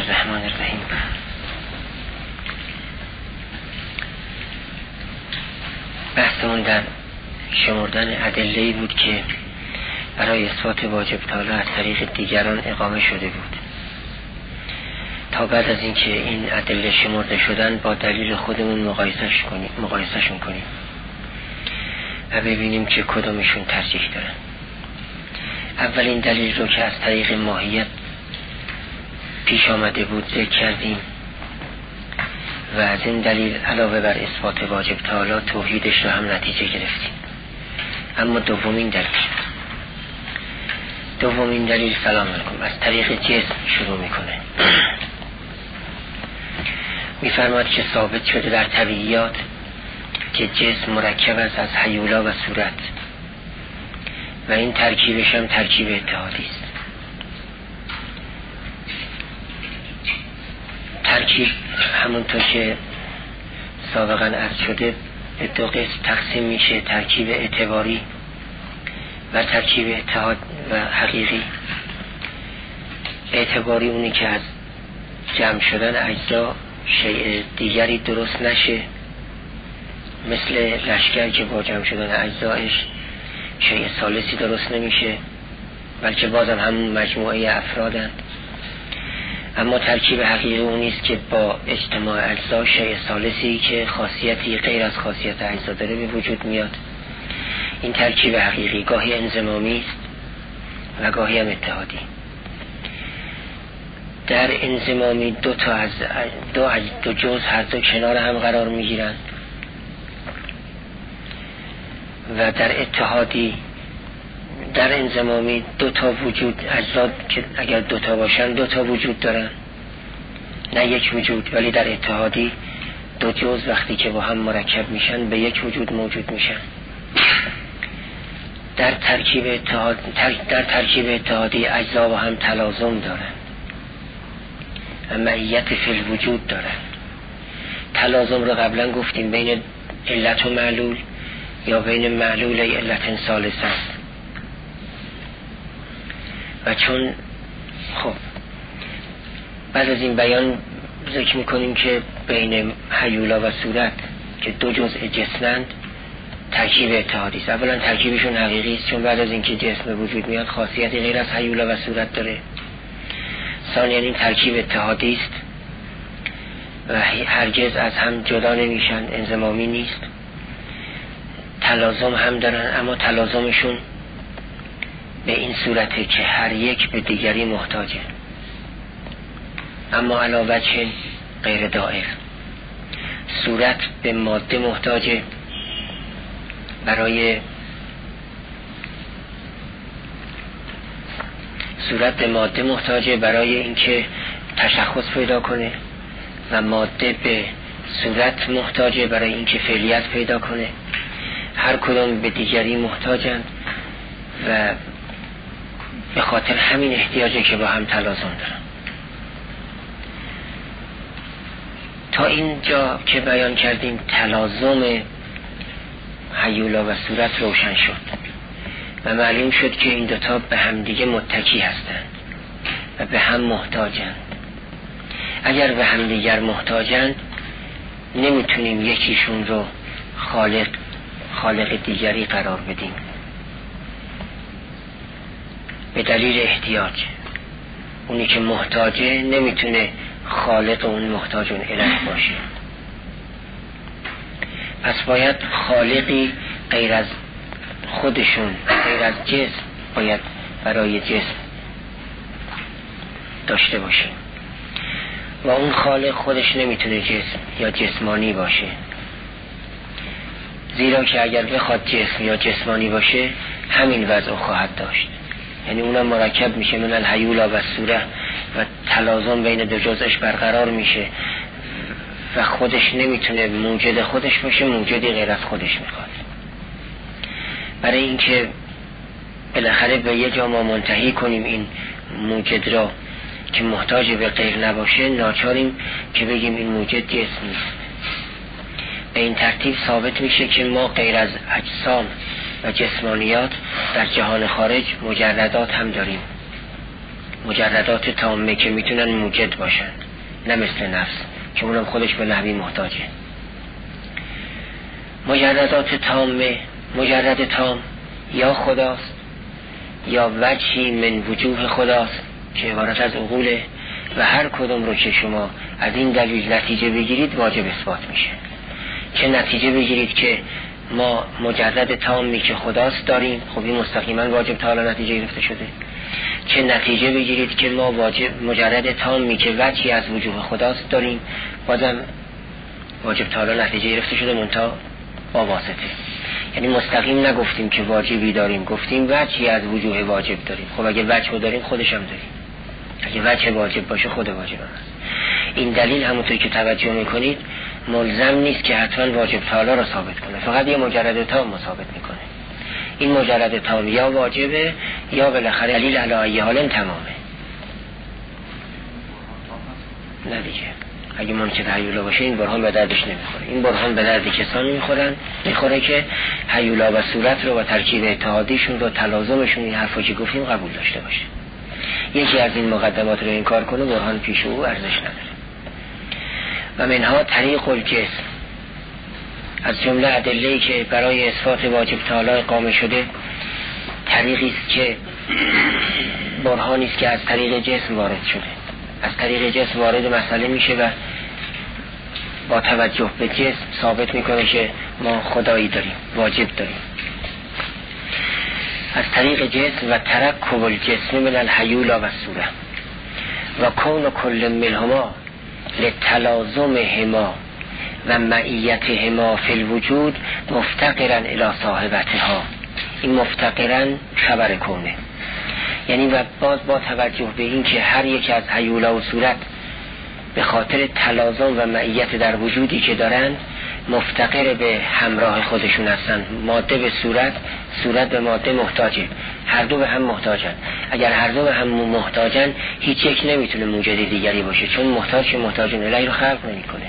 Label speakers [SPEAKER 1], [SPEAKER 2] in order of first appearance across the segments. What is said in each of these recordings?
[SPEAKER 1] الرحمن الرحیم. بحثمون در شمردن ادله‌ای بود که برای اثبات واجب تعالی از طریق دیگران اقامه شده بود، تا بعد از اینکه این ادله شمرده شدن با دلیل خودمون مقایسهشون کنیم و ببینیم که کدومشون ترجیح دارن. اولین دلیل رو که از طریق ماهیت پیش آمده بود ذکر کردیم و از این دلیل علاوه بر اثبات واجب تعالی توحیدش رو هم نتیجه گرفتیم. اما دومین دلیل سلام علیکم از طریق جسم شروع میکنه. میفرماد که ثابت شده در طبیعیات که جسم مرکب است از هیولا و صورت و این ترکیبش هم ترکیب اتحادی است. ترکیب همونطور که سابقا عرض شده به دو قسم تقسیم میشه: ترکیب اعتباری و ترکیب اتحاد و حقیقی. اعتباری اونی که از جمع شدن اجزا شیء دیگری درست نشه، مثل لشکر که با جمع شدن اجزایش شیء ثالثی درست نمیشه، بلکه بازم همون مجموعه افرادن. اما ترکیب حقیقی اونیست که با اجتماع اجزا شیء ثالثی که خاصیتی غیر از خاصیت اجزا داره به وجود میاد. این ترکیب حقیقی گاهی انضمامی است و گاهی هم اتحادی. در انضمامی دو جزء هر دو کنار هم قرار میگیرن و در اتحادی در انضمامی دو تا وجود اجزا که اگر دو تا باشن دو تا وجود دارن، نه یک وجود. ولی در اتحادی دو جزء وقتی که با هم مرکب میشن به یک وجود موجود میشن. در ترکیب اتحادی اجزا با هم تلازم دارن و معیت فی الوجود دارن. تلازم رو قبلا گفتیم بین علت و معلول یا بین معلول علت ثالثه است. و چون بعد از این بیان ذکر میکنیم که بین هیولا و صورت که دو جزء جسمند ترکیب اتحادی است. اولا ترکیبشون حقیقی است، چون بعد از اینکه جسم به وجود میاد خاصیتی غیر از هیولا و صورت داره. ثانیاً این ترکیب اتحادی است و هرگز از هم جدا نمیشن، انضمامی نیست. تلازم هم دارن، اما تلازمشون به این صورته که هر یک به دیگری محتاجه، اما علاوه چه غیر دائر. صورت به ماده محتاجه برای اینکه تشخص پیدا کنه و ماده به صورت محتاجه برای اینکه فعلیت پیدا کنه. هر کدام به دیگری محتاجن و به خاطر همین احتیاجه که با هم تلازم دارن. تا اینجا که بیان کردیم تلازم هیولا و صورت روشن شد و معلوم شد که این دوتا به هم دیگه متکی هستند و به هم محتاجند. اگر به هم دیگر محتاجند نمیتونیم یکیشون رو خالق دیگری قرار بدیم به دلیل احتیاج. اونی که محتاجه نمیتونه خالق اون محتاجون اله باشه. پس باید خالقی غیر از خودشون، غیر از جسم باید برای جسم داشته باشه و اون خالق خودش نمیتونه جسم یا جسمانی باشه، زیرا که اگر بخواد جسم یا جسمانی باشه همین وضع خواهد داشت. یعنی اونم مرکب میشه من الهیولا و صوره و تلازم بین دو جزءش برقرار میشه و خودش نمیتونه موجد خودش باشه، موجدی غیر از خودش میخواد. برای اینکه بالاخره به یه جا ما منتهی کنیم این موجد را که محتاج به غیر نباشه، ناچاریم که بگیم این موجد جسم نیست. به این ترتیب ثابت میشه که ما غیر از اجسام و جسمانیات در جهان خارج مجردات هم داریم. مجردات تامه که میتونن موجد باشن، نه مثل نفس که اونم خودش به نحوی محتاجه. مجردات تامه، مجرد تام یا خداست یا وجهی من وجوه خداست که عبارت از عقوله و هر کدوم رو که شما از این دلیل نتیجه بگیرید واجب اثبات میشه. چه نتیجه بگیرید که ما مجرد تامی که خداست داریم، خب این مستقیما واجب تعالی نتیجه گرفته شده. چه نتیجه بگیرید که ما مجرد تامی که وجهی از وجوه خداست داریم، بازم واجب تعالی نتیجه گرفته شده منتها با واسطه. یعنی مستقیم نگفتیم که واجبی داریم، گفتیم وجهی از وجوه واجب داریم. خب اگه وجه داریم خودش هم داریم، اگه وجه واجب باشه خود واجب هم هست. این دلیل همونطور که توجه میکنید ملزم نیست که حتما واجب تعالی را ثابت کنه، فقط یه مجرد تام ثابت میکنه. این مجرد تام یا واجبه یا بالاخره دلیل علی ای حال تمامه. نه دیگه اگه ممکن هیولا باشه این برهان به دردش نمیخوره. این برهان به درد کسانی میخوره که هیولا و صورت رو و ترکیب اتحادیشون رو، تلازمشون، این حرفا که گفتیم قبول داشته باشه. یکی از این مقدمات رو انکار کنه برهان پیش او ارزش نداره. و منها طریق الجسم، از جمله ادله‌ای که برای اثبات واجب تعالی اقامه شده طریقی است که برهانی است که از طریق جسم وارد شده. از طریق جسم وارد مسئله میشه و با توجه به جسم ثابت میکنه که ما خدایی داریم، واجب داریم. از طریق جسم و ترکب الجسم من الهیولا و صوره و کون کل منهما لتلازمهما و معیتهما فی الوجود مفتقرا الی صاحبتها. این مفتقرا خبر کونه، یعنی و باز با توجه به این که هر یک از هیولا و صورت به خاطر تلازم و معیت در وجودی که دارن مفتقر به همراه خودشون هستن. ماده به صورت، صورت به ماده محتاجه، هر دو به هم محتاجن. اگر هر دو به هم محتاجن هیچ یک نمیتونه موجد دیگری باشه، چون محتاج که محتاجن الیه رو خلق نمیکنه.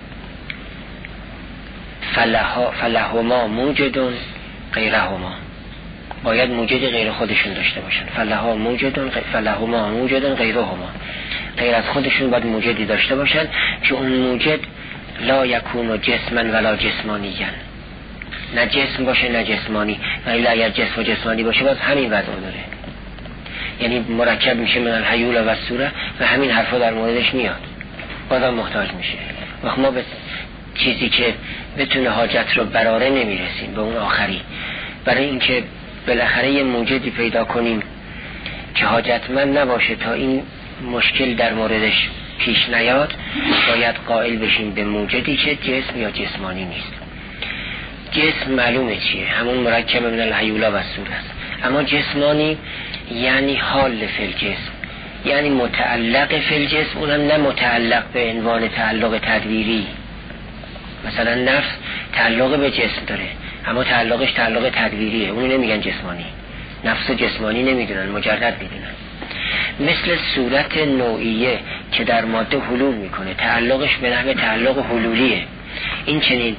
[SPEAKER 1] فلهما موجدون غیرهما، باید موجد غیر خودشون داشته باشن. فلهما موجدون غیرهما، غیر از خودشون باید موجدی داشته باشن که اون موجد لا یکون جسما ولا جسمانیا، نه جسم باشه نه جسمانی. ولی اگر جسم و جسمانی باشه باز همین وضع داره، یعنی مرکب میشه من الهیول و صوره و همین حرفا در موردش میاد، بازم محتاج میشه. وقت ما به چیزی که بتونه حاجت رو براره نمیرسیم، به اون آخری. برای اینکه بالاخره یه موجدی پیدا کنیم که حاجتمند نباشه تا این مشکل در موردش پیش نیاد، باید قائل بشیم به موجدی که جسم یا جسمانی نیست. جسم معلومه چیه، همون مرکب من الهیولا و صوره است. اما جسمانی یعنی حال فی الجسم، یعنی متعلق فی الجسم، اونم نه متعلق به عنوان تعلق تدبیری. مثلا نفس تعلق به جسم داره اما تعلقش تعلق تدبیریه، اونو نمیگن جسمانی. نفس جسمانی نمیدونن، مجرد میدونن. مثل صورت نوعیه که در ماده حلول میکنه، تعلقش به نحو تعلق حلولیه. این چنین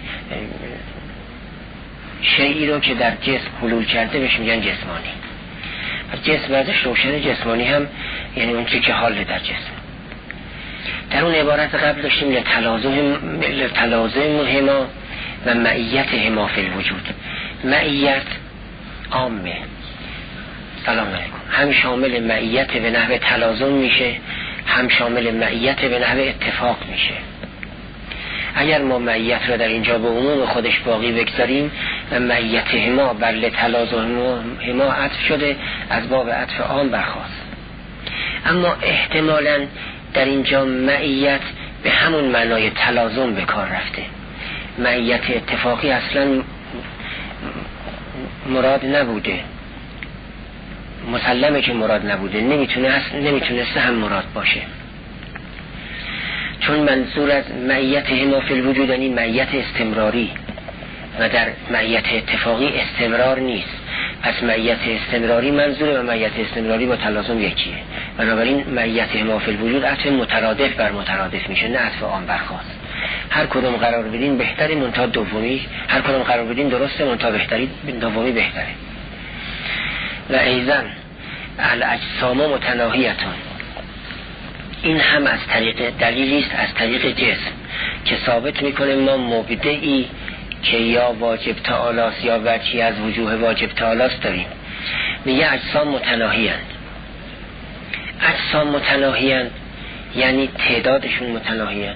[SPEAKER 1] شیئی رو که در جسم حلول کرده بهش میگن جسمانی. جسم بعدش روشن، جسمانی هم یعنی اون چه که حال در جسم. در اون عبارت قبل داشتیم لتلازم هما و معیت هما فی الوجود. معیت عامه، سلام علیکم، هم شامل معیت به نحو تلازم میشه، هم شامل معیت به نحو اتفاق میشه. اگر ما معیت را در اینجا به عموم خودش باقی بگذاریم و معیت هما بر لتلازم هما عطف شده، از باب عطف عام برخاست. اما احتمالاً در اینجا معیت به همون معنای تلازم به کار رفته. معیت اتفاقی اصلا مراد نبوده، مسلمه که مراد نبوده، نمیتونسته هم مراد باشه، چون منظور از معیت هما فی الوجود یعنی معیت استمراری و در معیت اتفاقی استمرار نیست. پس معیت استمراری منظوره و معیت استمراری با تلازم یکیه. بنابراین معیت هما فی الوجود عطف مترادف بر مترادف میشه، نه عطف عام برخاست. هر کدوم قرار بدین بهتری منتها دومی، هر کدوم قرار بدین درسته منتها بهتری دومی بهتره. و ایضا الاجسام متناهیتون، این هم از طریق دلیلی است از طریق جسم که ثابت میکنه ما مبدعی که یا واجب تعالی است یا وجهی از وجوه واجب تعالی است داریم. میگه اجسام متناهی‌اند. اجسام متناهی‌اند یعنی تعدادشون متناهی‌اند،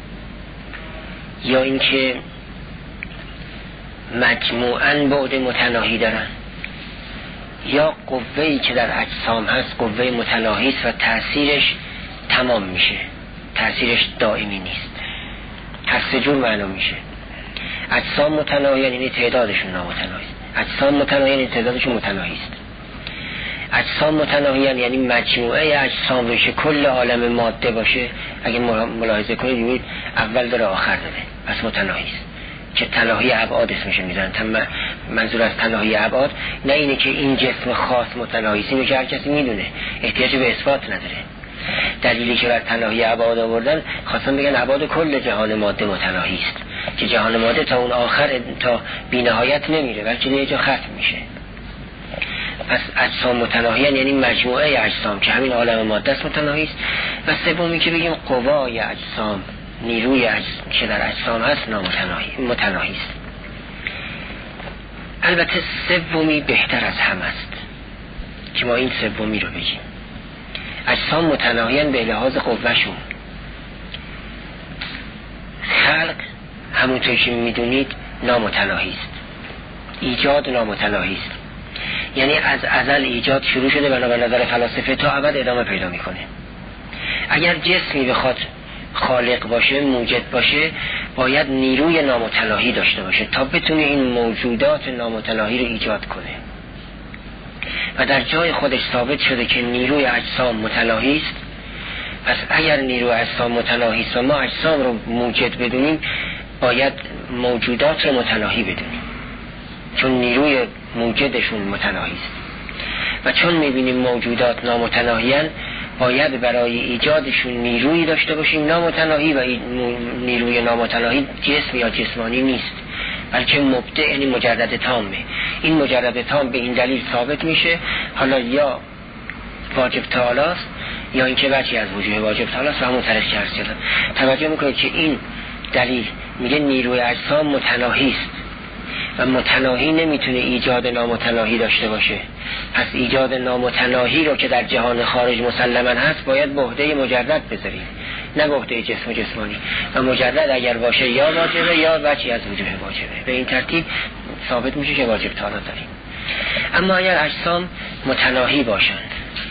[SPEAKER 1] یا اینکه مجموعاً بعد متناهی دارن، یا قوه‌ای که در اجسام هست قوه متناهی است و تأثیرش تمام میشه، تأثیرش دائمی نیست. هر سه جور معلوم میشه. اجسام متناهی‌اند یعنی تعدادشون نامتناهی است. اجسام متناهی‌اند یعنی تعدادشون متناهی است. اجسام متناهی‌اند یعنی مجموعه اجسام باشه، کل عالم ماده باشه. اگه ملاحظه کنید ببینید اول داره آخر داره، پس متناهی است. که تناهی ابعاد اسمش میذارن. منظور از تناهی ابعاد نه اینه که این جسم خاص متناهی است، اینو که هر کسی میدونه، احتیاج به اثبات نداره. دلیلی که بر تناهی ابعاد آوردن خواستن بگن ابعاد کل جهان ماده متناهی است، که جهان ماده تا اون آخر تا بی‌نهایت نمیره بلکه یه جا ختم میشه. پس اجسام متناهی‌اند یعنی مجموعه اجسام که همین عالم ماده است متناهی است. و سومی که بگیم قوای اجسام، نیروی که در اجسام هست متناهی است. البته سومی بهتر از هم است که ما این سومی رو بگیم. اجسام متناهی‌اند به لحاظ قوهشون. خلق همونطور که میدونید نامتناهی است، ایجاد نامتناهی است، یعنی از ازل ایجاد شروع شده بنابر نظر فلاسفه تا ابد ادامه پیدا میکنه. اگر جسمی بخواد خالق باشه، موجد باشه، باید نیروی نامتناهی داشته باشه تا بتونه این موجودات نامتناهی رو ایجاد کنه. و در جای خودش ثابت شده که نیروی اجسام متناهی است. پس اگر نیروی اجسام متناهی است و ما اجسام رو موجد بدونیم، باید موجودات رو متناهی بدونیم، چون نیروی موجدشون متناهی است. و چون میبینیم موجودات نامتناهی‌اند، باید برای ایجادشون نیرویی داشته باشیم نامتناهی، و این نیروی نامتناهی جسم یا جسمانی نیست بلکه مبدع یعنی مجرد تامه. این مجرد تام به این دلیل ثابت میشه، حالا یا واجب تعالی است یا اینکه وجهی از وجوه واجب تعالی است و همون طریق که عرض کردم. توجه میکنید که این دلیل میگه نیروی اجسام متناهی است و متناهی نمیتونه ایجاد نامتناهی داشته باشه. پس ایجاد نامتناهی رو که در جهان خارج مسلما هست باید بهده مجرد بذاریم، نه بهده جسم و جسمانی. و مجرد اگر باشه یا واجبه یا وجهی از وجوه واجبه. به این ترتیب ثابت میشه که واجب تعالی داریم. اما اگر اجسام متناهی باشند،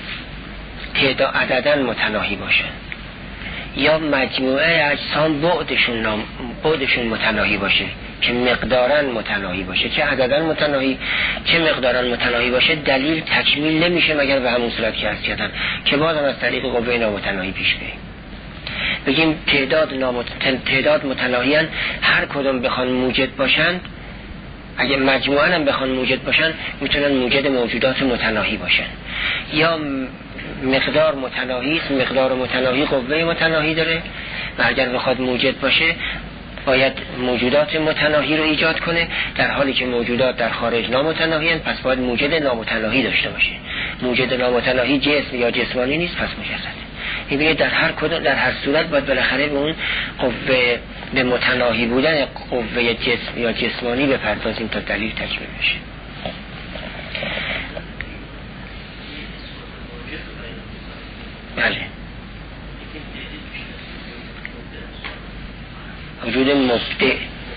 [SPEAKER 1] تعداد عدداً متناهی باشند، یا مجموعه اجسام بعدشون متناهی باشه که مقداراً متناهی باشه، چه عدداً متناهی چه مقداراً متناهی باشه، دلیل تکمیل نمیشه مگر به همون صورت که عرض کردم که بازم از طریق قوه نامتناهی پیش بریم. بگیم تعداد متناهیان، هر کدوم بخوان موجد باشند، اگه مجموعاً هم بخوان موجد باشن میتونن موجد موجودات متناهی باشن. یا مقدار متناهی است، مقدار متناهی قوه متناهی داره و اگر بخواد موجد باشه باید موجودات متناهی رو ایجاد کنه، در حالی که موجودات در خارج نامتناهی هستند، پس باید موجد نامتناهی داشته باشه. موجد نامتناهی جسم یا جسمانی نیست، پس مجرده. میبینید در هر صورت باید بالاخره به اون قوه به متناهی بودن قوه جسم یا جسمانی بپردازیم تا دلیل تکمیل بشه. بله، وجود مبدع.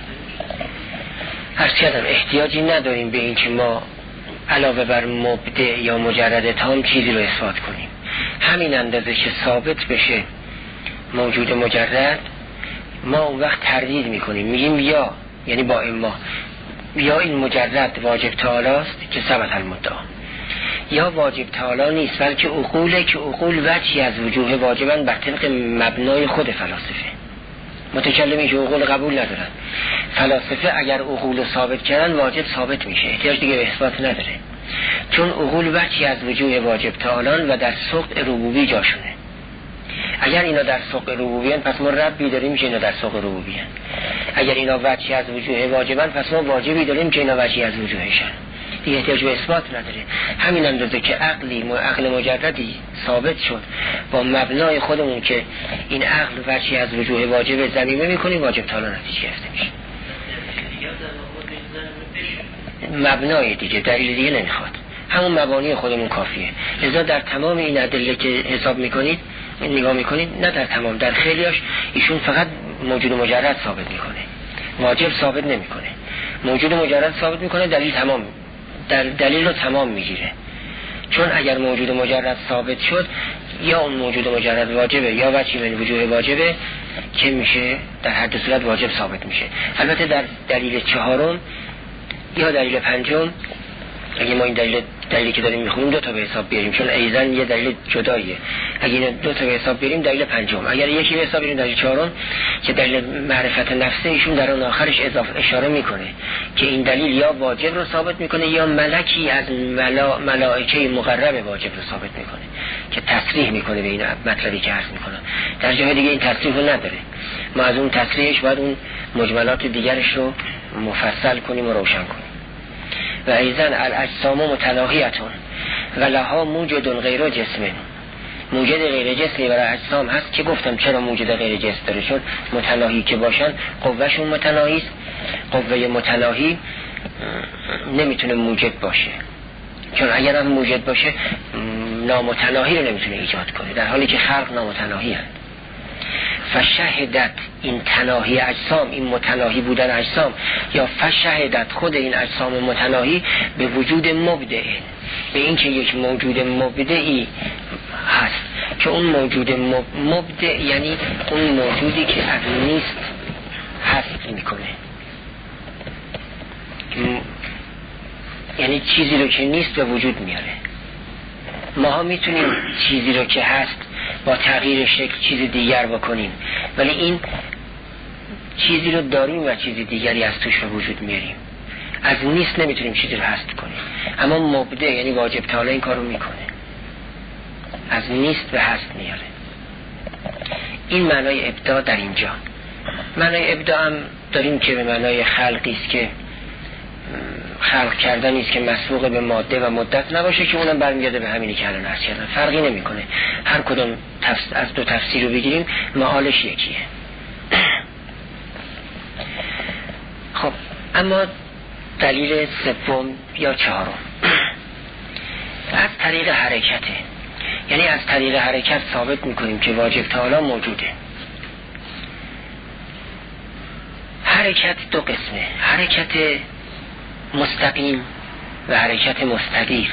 [SPEAKER 1] هر چقدر احتیاجی نداریم به این که ما علاوه بر مبدع یا مجرد تام چیزی رو اثبات کنیم. همین اندازه که ثابت بشه موجود مجرد، ما اون وقت تردید میکنیم، میگیم یا، یعنی با اما، یا این مجرد واجب تعالی است که ثبت المدعا، یا واجب تعالی نیست بلکه عقوله که عقول وجهی از وجوه واجبن بر طبق مبنای خود فلاسفه. متکلمی که عقول قبول ندارن، فلاسفه اگر عقول ثابت کردن واجب ثابت میشه، احتیاج دیگه به اثبات نداره، چون عقول وجهی از وجوه واجب تعالی و در سقط ربوبی جاشونه. اگر اینا در سقط ربوبی هستند پس ما ربی داریم که اینا در سقط ربوبی هستند. اگر اینا وجهی از وجوه واجبن پس ما واجبی داریم که اینا وجهی از وجوهشن. دیگه احتیاج به اثبات نداره. همین اندازه که عقل مجردی ثابت شد با مبنای خودمون که این عقل ورچی از وجوه واجب ضمیمه میکنیم، واجب تعالی نتیجه گرفته میشه. مبنای دیگه دلیل دیگه نمیخواد، همون مبانی خودمون کافیه. لذا در تمام این ادله که حساب میکنید نگاه میکنید، نه در تمام، در خیلیاش ایشون فقط موجود مجرد ثابت میکنه، واجب ثابت نمیکنه. موجود مجرد ثابت میکنه، دلیل رو تمام میگیره. چون اگر موجود مجرد ثابت شد، یا اون موجود مجرد واجبه یا وجهی من وجوه واجبه که میشه در هر دو صورت واجب ثابت میشه. البته در دلیل چهارم یا دلیل پنجم، اگه ما این دلیلی که داریم میخونیم دو تا به حساب بیاریم، چون ایزن یه دلیل جداییه، اگه این دو تا به حساب بیاریم دلیل پنجم، اگر یکی به حساب بیاریم دلیل چهارم که دلیل معرفت نفسه، ایشون در اون آخرش اضافه اشاره میکنه که این دلیل یا واجب رو ثابت میکنه یا ملکی از ملائکه مقرب واجب رو ثابت میکنه که تصریح میکنه به این مطلبی که عرض میکنه. در جای دیگه این تصریح رو نداره، ما از اون تصریحش باید اون مجملات دیگرش رو مفصل کنیم و روشن کنیم. و ایزن الاجسام متناهیتون و لها موجد غیر جسم، موجد غیر جسمی برای اجسام هست که گفتم چرا موجد غیر جسم داره، چون متناهی که باشن قوهشون متناهی است. قوه متناهی نمیتونه موجد باشه، چون اگر هم موجد باشه نامتناهی رو نمیتونه ایجاد کنه، در حالی که خلق نامتناهی هست. فشهدت این تناهی اجسام، این متناهی بودن اجسام، یا فشهدت خود این اجسام متناهی به وجود مبدع، به این که یک موجود مبدعی هست که اون موجود مبدع یعنی اون موجودی که از نیست هست میکنه، یعنی چیزی رو که نیست به وجود میاره. ما ها میتونیم چیزی رو که هست با تغییر شکل چیز دیگر بکنیم، ولی این چیزی رو داریم و چیز دیگری از توش رو وجود میاریم. از نیست نمیتونیم چیزی رو هست کنیم، اما مبدع یعنی واجب تعالی این کار رو میکنه، از نیست به هست میاره. این معنای ابداع در اینجا. معنای ابداع هم داریم که به معنای خلقی است که خلق کردن است که مسبوق به ماده و مدت نباشه، که اونم برمیگرده به همینی که الان عرض کردم، فرقی نمیکنه. هر کدوم از دو تفسیر رو بگیریم معالش یکیه. خب اما دلیل سوم یا چهارم از طریق حرکته، یعنی از طریق حرکت ثابت میکنیم که واجب تعالی موجوده. حرکت دو قسمه، حرکت مستقیم و حرکت مستدیر.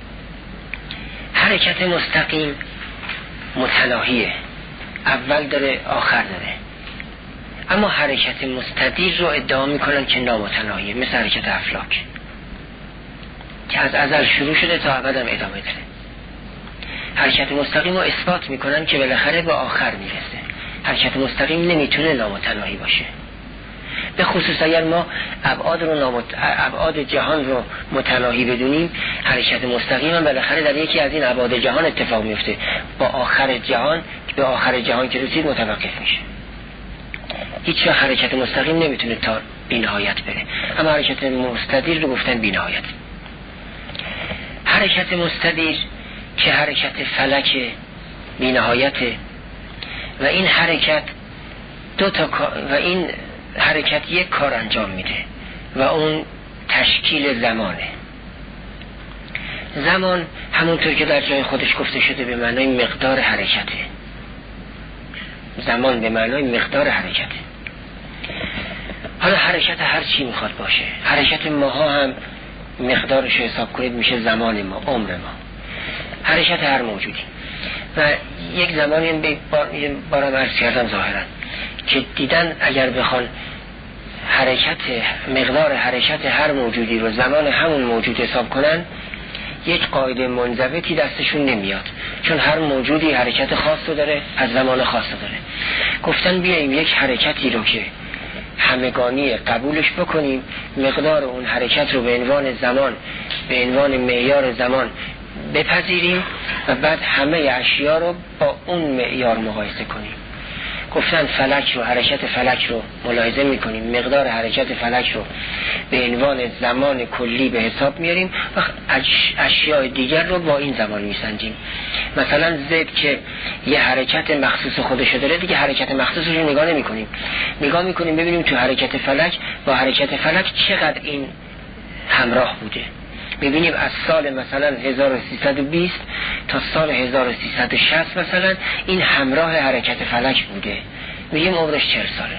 [SPEAKER 1] حرکت مستقیم متناهیه، اول داره آخر داره، اما حرکت مستدیر رو ادعا میکنن که نامتناهیه، مثل حرکت افلاک که از ازل شروع شده تا ابد هم ادامه داره. حرکت مستقیم رو اثبات میکنن که بالاخره به آخر میرسه. حرکت مستقیم نمیتونه نامتناهی باشه، به خصوص اگر ما ابعاد جهان رو متناهی بدونیم. حرکت مستقیم هم بالاخره در یکی از این ابعاد جهان اتفاق میفته، با آخر جهان، به آخر جهان که رسید متوقف میشه. هیچ حرکت مستقیم نمیتونه تا بی‌نهایت بره، اما حرکت مستدیر رو گفتن بی‌نهایت. حرکت مستدیر که حرکت فلک بی‌نهایته و این حرکت حرکت یک کار انجام میده و اون تشکیل زمانه. زمان همونطور که در جای خودش گفته شده به معنای مقدار حرکته. زمان به معنای مقدار حرکته. حالا حرکت هر چی میخواد باشه، حرکت ماها هم مقدارش حساب کنید میشه زمان ما، عمر ما، حرکت هر موجودی. و یک زمانی بارم عرض کردم ظاهرا که دیدن اگر بخوان مقدار حرکت هر موجودی رو زمان همون موجود حساب کنن، یک قاعده منضبطی دستشون نمیاد، چون هر موجودی حرکت خاص رو داره، از زمان خاص رو داره. گفتن بیاییم یک حرکتی رو که همگانی قبولش بکنیم، مقدار اون حرکت رو به عنوان زمان، به عنوان معیار زمان بپذیریم و بعد همه اشیا رو با اون معیار مقایسه کنیم. گفتن فلک رو، حرکت فلک رو ملاحظه میکنیم، مقدار حرکت فلک رو به عنوان زمان کلی به حساب میاریم و اشیاء دیگر رو با این زمان میسنجیم. مثلا زد که یه حرکت مخصوص خودش داره، دیگه حرکت مخصوصش رو نگاه نمیکنیم، نگاه میکنیم ببینیم تو حرکت فلک با حرکت فلک چقدر این همراه بوده. میبینیم از سال مثلا 1320 تا سال 1360 مثلا این همراه حرکت فلک بوده، میگیم عمرش 40 ساله.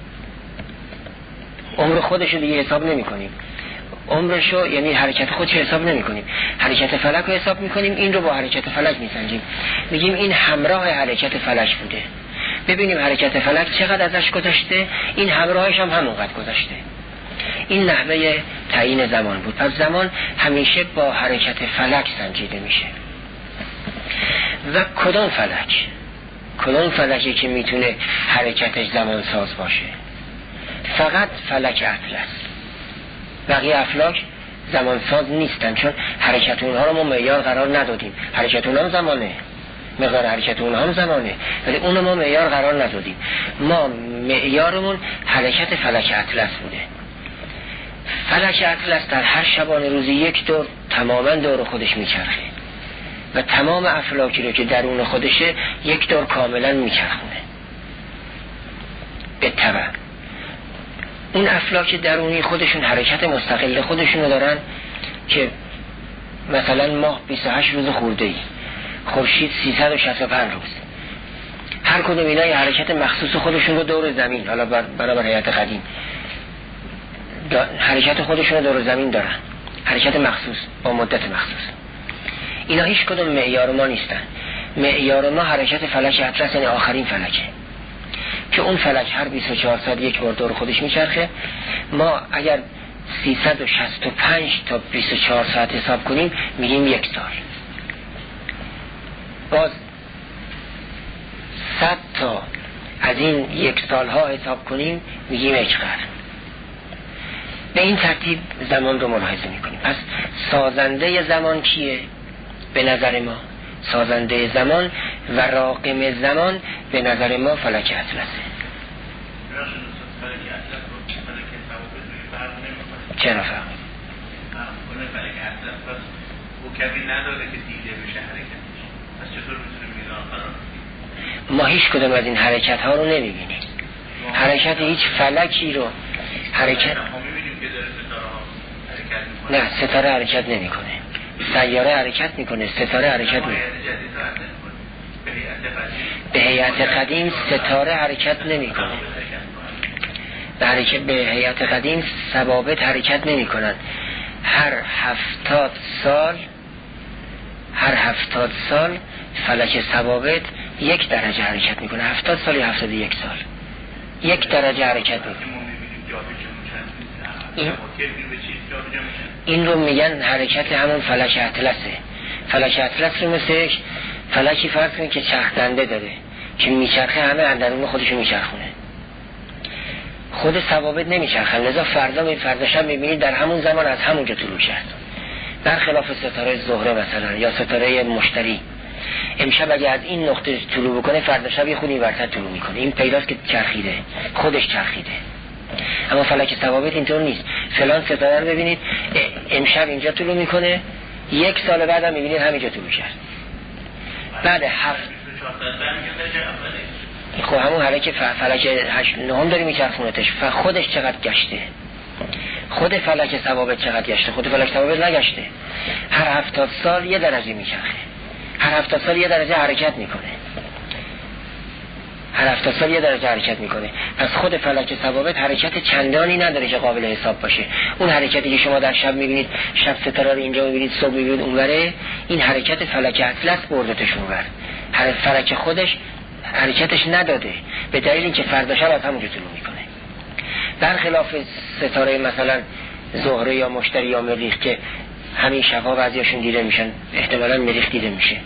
[SPEAKER 1] عمر خودشو دیگه حساب نمی کنیم، عمرشو یعنی حرکت خودش حساب نمی کنیم، حرکت فلک رو حساب میکنیم، این رو با حرکت فلک میسنجیم، میگیم این همراه حرکت فلک بوده. ببینیم حرکت فلک چقدر ازش گذشته، این همراهش هم همونقدر گذشته. این نحوه تعیین زمان بود. پس زمان همیشه با حرکت فلک سنجیده میشه. و کدوم فلکی که میتونه حرکتش زمان ساز باشه؟ فقط فلک اطلس. بقیه افلاک زمان ساز نیستن، چون حرکت اونها رو ما معیار قرار ندادیم. حرکت اونها هم زمانه، مقدار حرکت اونها هم زمانه، ولی اون ما معیار قرار ندادیم. ما معیارمون حرکت فلک اطلس بوده. فلک اطلس در هر شبانه روزی یک دور تماما دور خودش میچرخه و تمام افلاکی رو که درون خودشه یک دور کاملا میچرخونه. به تبع اون افلاک درونی خودشون حرکت مستقل خودشونو دارن که مثلا ماه 28 روز خورده ای، خورشید 365 روز، هر کدوم اینا یه حرکت مخصوص خودشون رو دور زمین، حالا برابر هیئت قدیم حرکت خودشون رو دور زمین دارن، حرکت مخصوص با مدت مخصوص. اینا هیچ کدوم معیار ما نیستن. معیار ما حرکت فلک اطلس، یعنی آخرین فلکه که اون فلک هر 24 ساعت یک بار دور خودش میچرخه. ما اگر 365 تا 24 ساعت حساب کنیم میگیم یک سال. باز 100 تا از این یک سالها حساب کنیم میگیم یک قرن. به این ترتیب زمان رو ملاحظه میکنیم. پس سازنده زمان کیه؟ به نظر ما سازنده زمان و راقم زمان به نظر ما فلک اطلسه. چرا فرق؟
[SPEAKER 2] فلک اطلس پس او کمی نداره که دیده بشه حرکتش، پس چطور میتونه میزان قرار بگیره؟
[SPEAKER 1] ما هیچ کدوم از این حرکت ها رو نمیبینیم. حرکت هیچ فلکی رو حرکت نه، ستاره حرکت نمیکنه، سیاره حرکت میکنه، ستاره حرکت میکنه. به هیئت قدیم ستاره حرکت نمیکنه، به هیئت قدیم ثوابت حرکت نمیکنن. هر 70 سال فلک ثوابت 1 درجه حرکت میکنه. 70 سال یا 71 سال 1 درجه حرکت میکنه. این رو میگن حرکت همون فلک اطلسه. فلک اطلس رو مثل فلکی فرض کنید که چرخنده داره که میچرخه، همه اندرون خودشو میچرخونه، خود ثوابت نمیچرخن. لذا فردا شب میبینید در همون زمان از همونجا طلوع کرد، برخلاف ستاره زهره مثلا یا ستاره مشتری. امشب اگه از این نقطه طلوع بکنه فردا شب یه خودی برتر طلوع میکنه. این پیداست که چرخیده، خودش چرخیده. اما فلک ثوابت اینطور نیست. فلان ستاره رو ببینید امشب اینجا طلوع میکنه، 1 سال بعد هم میبینید همینجا طلوع کرد. بعد 7 خب همون حرکت فلک 8-9 داری میچرخونتش. خودش چقدر گشته، خود فلک ثوابت چقدر گشته؟ خود فلک ثوابت نگشته. هر 70 سال 1 درجه میچرخه، هر 70 سال 1 درجه حرکت میکنه، هر 70 سال 1 درجه حرکت میکنه. پس خود فلک ثوابت حرکت چندانی نداره که قابل حساب باشه. اون حرکتی که شما در شب میبینید، شب ستاره رو اینجا میبینید، صبح میبینید اونوره، این حرکت فلک اطلس بردتش اونور. هر فلک خودش حرکتش نداده، به دلیل اینکه فردا شب از همونجا طلوع میکنه. برخلاف ستاره مثلا زهره یا مشتری یا مریخ که همین شبها بعضیاشون دیده میشن، احتمالاً مریخ دیده میشه.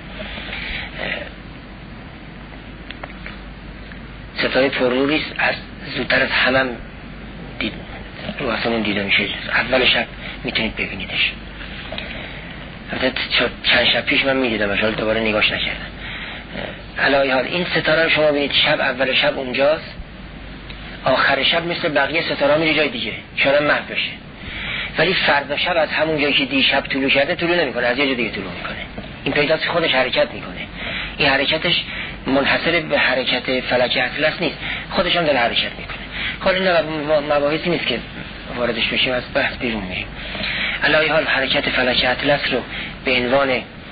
[SPEAKER 1] ستاره پرنوریست، از زودتر از همه رو آسمون دیده میشه. اول شب میتونید ببینیدش. البته چند شب پیش من میدیدم، حالا دوباره نگاش نکردم. علی حال این ستاره رو شما ببینید شب اول شب اونجاست، آخر شب مثل بقیه ستاره میره جای دیگه شاید محو بشه، ولی فردا شب از همون جایی که دیشب طلوع کرده طلوع نمیکنه، از یه جای دیگه طلوع میکنه. این پیداست خودش حرکت میکنه. این حرکتش منحصر به حرکت فلک اطلس نیست، خودش هم داره حرکت میکنه. حالا این مباحثی نیست که واردش بشیم، از بحث بیرون میریم. علی حال حرکت فلک اطلس رو به عنوان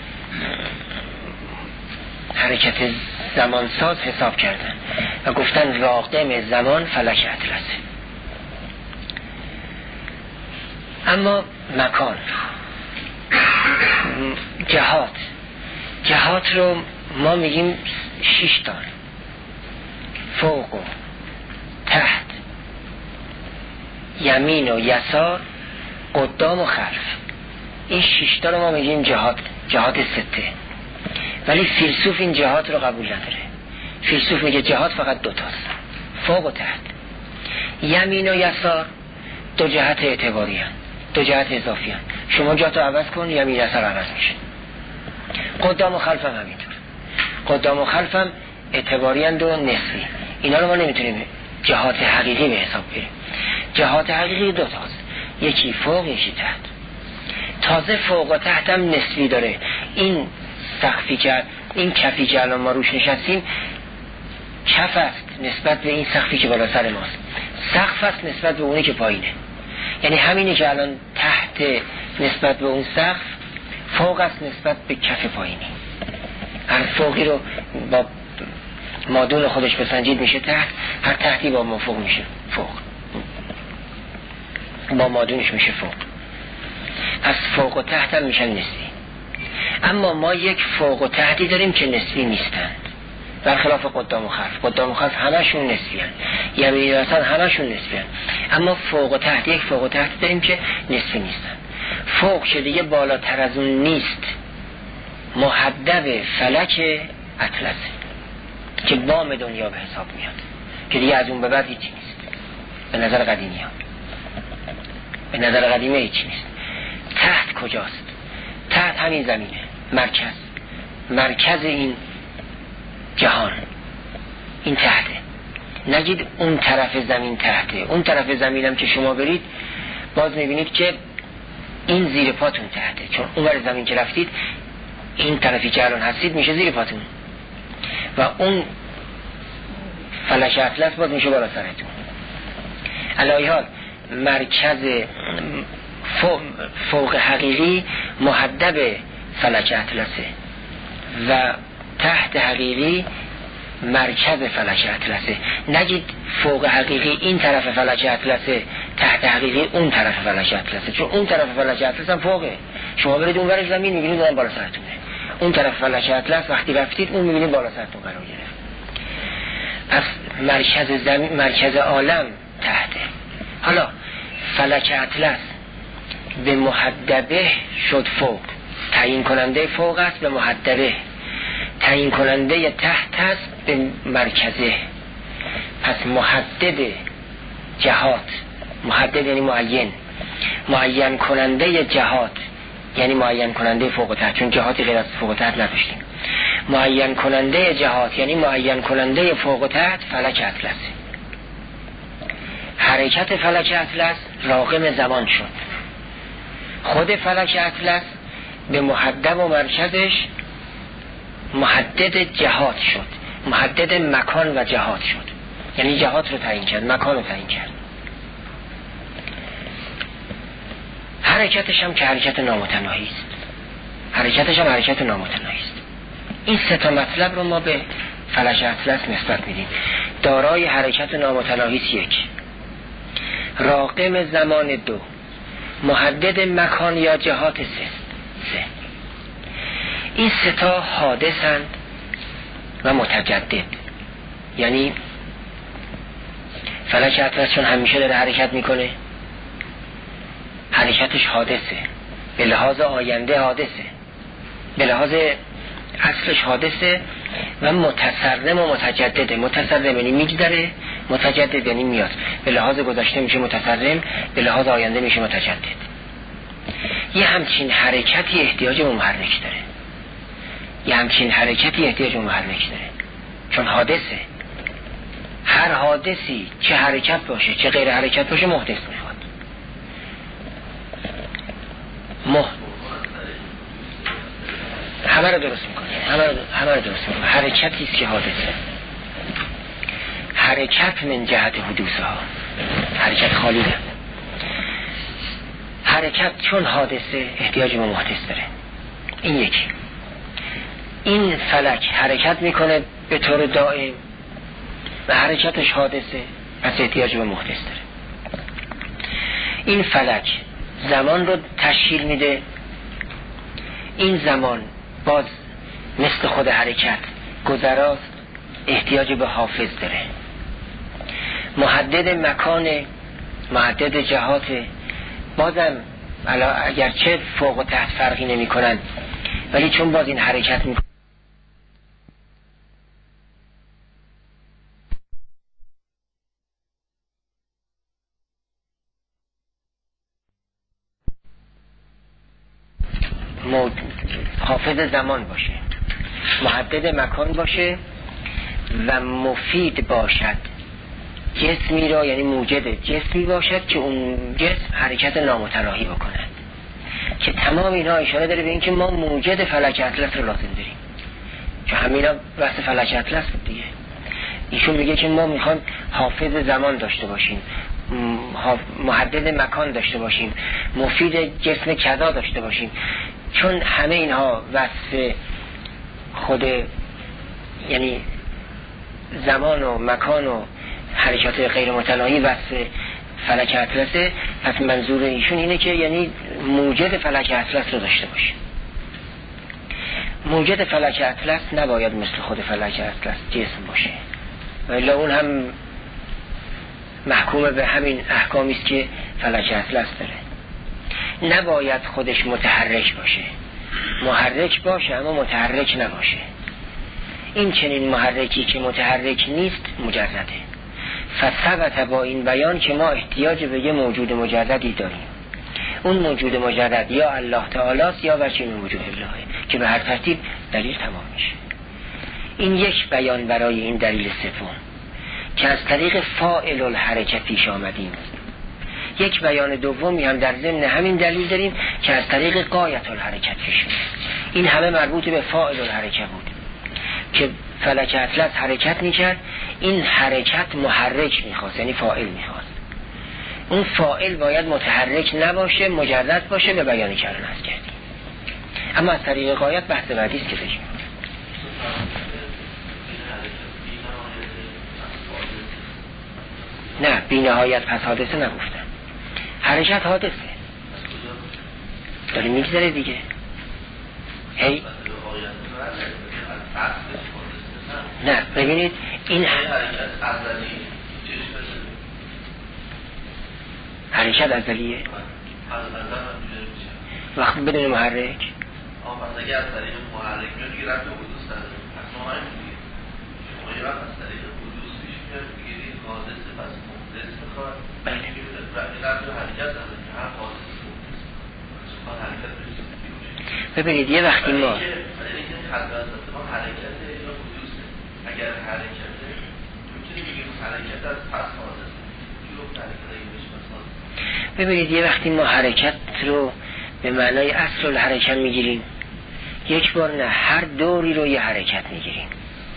[SPEAKER 1] حرکت زمانساز حساب کردن و گفتن راقم زمان فلک اطلسه. اما مکان، جهات رو ما میگیم 6 تا: فوق و تحت، یمین و یسار، قدام و خلف. این 6 تا رو ما میگیم جهات سته. ولی فیلسوف این جهات رو قبول نداره. فیلسوف میگه جهات فقط 2 تاست: فوق و تحت. یمین و یسار 2 جهت اعتباری هست، 2 جهت اضافی هست. شما جهت رو عوض کن، یمین یسار عوض میشه. قدام و خلف هم همینطور. قدام و خلف هم اعتباری هست و نسبی. اینا رو ما نمیتونیم جهات حقیقی به حساب بریم. جهات حقیقی 2 تاست، یکی فوق یکی تحت. تازه فوق و تحت هم نسبی داره. این سقفی که این کفی که الان ما روش نشستیم کف است نسبت به این سقفی که بالا سر ماست، سقف است نسبت به اونی که پایینه. یعنی همینی که الان تحت نسبت به اون سقف، فوق است نسبت به کف پایینی. هر فوقی رو با مادون خودش بسنجید میشه تحت، هر تحتی با مافوق میشه فوق، با مادونش میشه فوق. از فوق و تحت هم میشن نسبی. اما ما یک فوق و تحتی داریم که نسبی نیستند، برخلاف قدام و خلف. قدام و خلف همشون نسبی هستند، یمین و یسار همشون نسبی هستند. اما فوق و تحت، یک فوق و تحت داریم که نسبی نیستند. فوق که دیگه بالاتر از اون نیست، محدب فلک اطلسه که بام دنیا به حساب میاد، که دیگه از اون به بعد هیچی نیست. به نظر قدیمی ها، به نظر قدیمی هیچی نیست. تحت کجاست؟ تحت همین زمینه، مرکز این جهان، این تحته. نگید اون طرف زمین تحته. اون طرف زمین هم که شما برید باز میبینید که این زیر پاتون تحته، چون اون ور زمین که رفتید این طرفی که الان هستید میشه زیر پاتون و اون فلک اطلس باز میشه بالا سرتون. علی حال مرکز فوق حقیقی محدب فلک اطلسه و تحت حقیقی مرکز فلک اطلسه. نگید فوق حقیقی این طرف فلک اطلسه، تحت حقیقی اون طرف فلک اطلسه، چون اون طرف فلک اطلس هم فوقه. شما برید اون ور زمین میبینید اون بالا سرتونه. اون طرف فلک اطلس وقتی رفتید اون میبینید بالا سرتون قرار گرفت. پس مرکز زمین، مرکز عالم تحته. حالا فلک اطلس به محدبه شد فوق، تعیین کننده فوق است به محدبه، تعیین کننده تحت است به مرکزه. پس محدد جهات، محدد یعنی معین، معین کننده جهات یعنی معین کننده فوق و تحت، چون جهاتی غیر از فوق و تحت نداشتیم. معین کننده جهات یعنی معین کننده فوق و تحت فلک اطلسه. حرکت فلک اطلس راقم زمان شد. خود فلک اطلس به محدب و مرکزش محدد جهات شد، محدد مکان و جهات شد. یعنی جهات رو تعیین کرد، مکان رو تعیین کرد. حرکتش هم که حرکت نامتناهی است، حرکتش هم حرکت نامتناهی است. این 3 مطلب رو ما به فلک اطلس نسبت میدیم. دارای حرکت نامتناهی است 1، راقم زمان 2، محدد مکان یا جهات 3. این 3 حادثند و متجدد. یعنی فلک اطلس چون همیشه داره حرکت میکنه، حرکتش حادثه، به لحاظ آینده حادثه، به لحاظ اصلش حادثه و متصرم و متجدده. متصرم یعنی میگذره، متجدد یعنی میاد. به لحاظ گذشته میشه متصرم، به لحاظ آینده میشه متجدد. یه همچین حرکتی احتیاج به محرک داره، یه همچین حرکتی احتیاج به محرک داره. چون حادثه. هر حادثی چه حرکت باشه چه غیر حرکت باشه محدث میخواد. همه رو درست میکنه، همه رو درست میکنه. حرکتی است که حادثه. حرکت من جهت حدوثها، حرکت خالی نه. حرکت چون حادثه احتیاج به محدث داره. این یکی. این فلک حرکت میکنه به طور دائم و حرکتش حادثه، پس احتیاج به محدث داره. این فلک زمان رو تشکیل میده. این زمان باز مثل خود حرکت گذراست، احتیاج به حافظ داره. محدد مکان، محدد جهات، بازم اگرچه فوق و تحت فرقی نمی کنن ولی چون باز این حرکت می حافظ زمان باشه، محدد مکان باشه و مفید باشد جسمی را، یعنی موجد جسمی باشد که اون جسم حرکت نامتناهی بکنه، که تمام اینا اشاره داره به اینکه ما موجد فلک اطلس رو لازم داریم، که همینا بحث فلک اطلس بود دیگه. ایشون میگه که ما میخوام حافظ زمان داشته باشیم، محدد مکان داشته باشیم، مفید جسم کذا داشته باشیم، چون همه اینها وصف خود یعنی زمان و مکان و حرکات غیر متناهی وصف فلک اطلسه. پس منظور ایشون اینه که یعنی موجد فلک اطلس رو داشته باشیم. موجد فلک اطلس نباید مثل خود فلک اطلس جسم باشه، ولی اون هم محکوم به همین احکامی است که فلک اطلس داره. نباید خودش متحرک باشه، محرک باشه اما متحرک نباشه. این چنین محرکی که متحرک نیست مجرده. فثبت با این بیان که ما احتیاج به یه موجود مجردی داریم. اون موجود مجرد یا الله تعالی است یا وجه من وجوه الله، که به هر ترتیب دلیل تمام میشه. این یک بیان برای این دلیل سوم که از طریق فاعل الحرکه پیش آمدیم. یک بیان دومی هم در ضمن همین دلیل داریم که از طریق غایت الحرکه پیش میاد. این همه مربوط به فاعل الحرکه بود که فلک اطلس حرکت میکرد. این حرکت محرک میخواست، یعنی فاعل میخواست. اون فاعل باید متحرک نباشه، مجرد باشه، به بیان کردن از کردیم. اما از طریق غایت بحث بعدی است که بگیم. نه، بی نهایت پس حادثه نگفتن. حرکت حادثه داری میگذره دیگه. هی نه ببینید این حرکت ازلیه وقت بدون محرک.
[SPEAKER 3] پس اگه از طریق محرک میاد دیگه رفت به حدوث داره. پس ما همین دیگه شما یه وقت از طریق حدوث پیش میاد دیگه این حادثه پس محدث میخواد.
[SPEAKER 1] بله
[SPEAKER 3] رفت به حرکت داره که هر حادثه محدث میخواد حرکت بشه.
[SPEAKER 1] ببینید یه وقتی ما
[SPEAKER 3] حرکت یا حدوثه، اگر حرکته میتونی بگیم حرکت از پس حادثه
[SPEAKER 1] ببینید یه وقتی ما حرکت رو به معنای اصل الحرکت میگیریم، یک بار نه هر دوری رو یه حرکت میگیریم.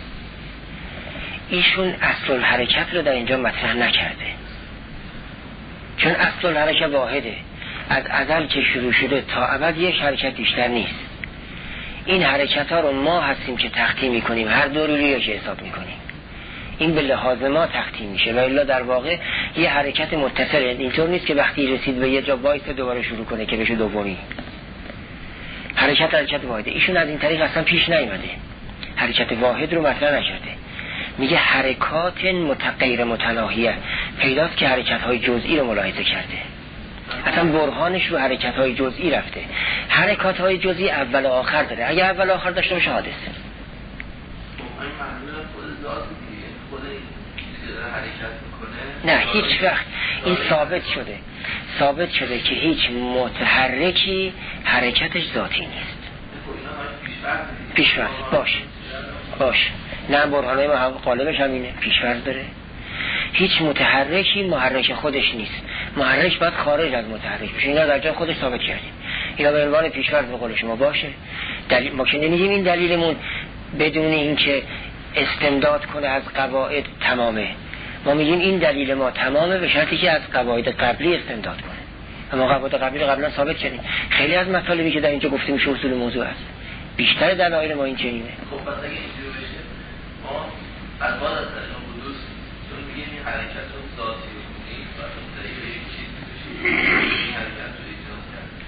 [SPEAKER 1] ایشون اصل الحرکت رو در اینجا مطرح نکرده، چون اصل الحرکت واحده، از ازل که شروع شده تا ابد یک حرکت بیشتر نیست. این حرکت ها رو ما هستیم که تقطیم میکنیم، هر دوری رو یک حساب میکنیم. این به لحاظ ما تقطیم میشه و الا در واقع یه حرکت متصله. اینطور نیست که وقتی رسید به یه جا وایس دوباره شروع کنه که بشه دومی. حرکت واحده. ایشون از این طریق اصلا پیش نیومده، حرکت واحد رو مطرح نکرده. میگه حرکات غیر متناهیه. پیداست که حرکت های جزئی رو ملاحظه کرده، اصلا برهانش رو حرکت های جزئی رفته. حرکات های جزئی اول و آخر داره، اگه اول و آخر داشته باشه حادثه. نه هیچ وقت این ثابت شده که هیچ متحرکی حرکتش ذاتی نیست. پیش‌فرض باشه باش. نه برهانه ما غالبش هم اینه، پیش‌فرض داره. هیچ متحرکی محرک خودش نیست، محرک باید خارج از متحرک بشه. اینا در جای خودش ثابت کردیم، اینا به عنوان پیش‌فرض به قول شما باشه. دلیل ما که نمیگیم این دلیلمون بدون اینکه استمداد کنه از قواعد تمامه، ما میگیم این دلیل ما تمامه به شرطی که از قواعد قبلی استمداد کنه. اما قواعد قبلی رو قبلا ثابت کردیم. خیلی از مطالبی که در اینجا گفتیم میشه اصول موضوع است. بیشتر دلایل ما این چنینه.
[SPEAKER 3] خب پس اگه اینجوری بشه ما از بعد از طریق حدوث چون میگیم این حرکت رو ذاتی رو نیست و از طریق یک چیز بشه این حرکت رو ایجاد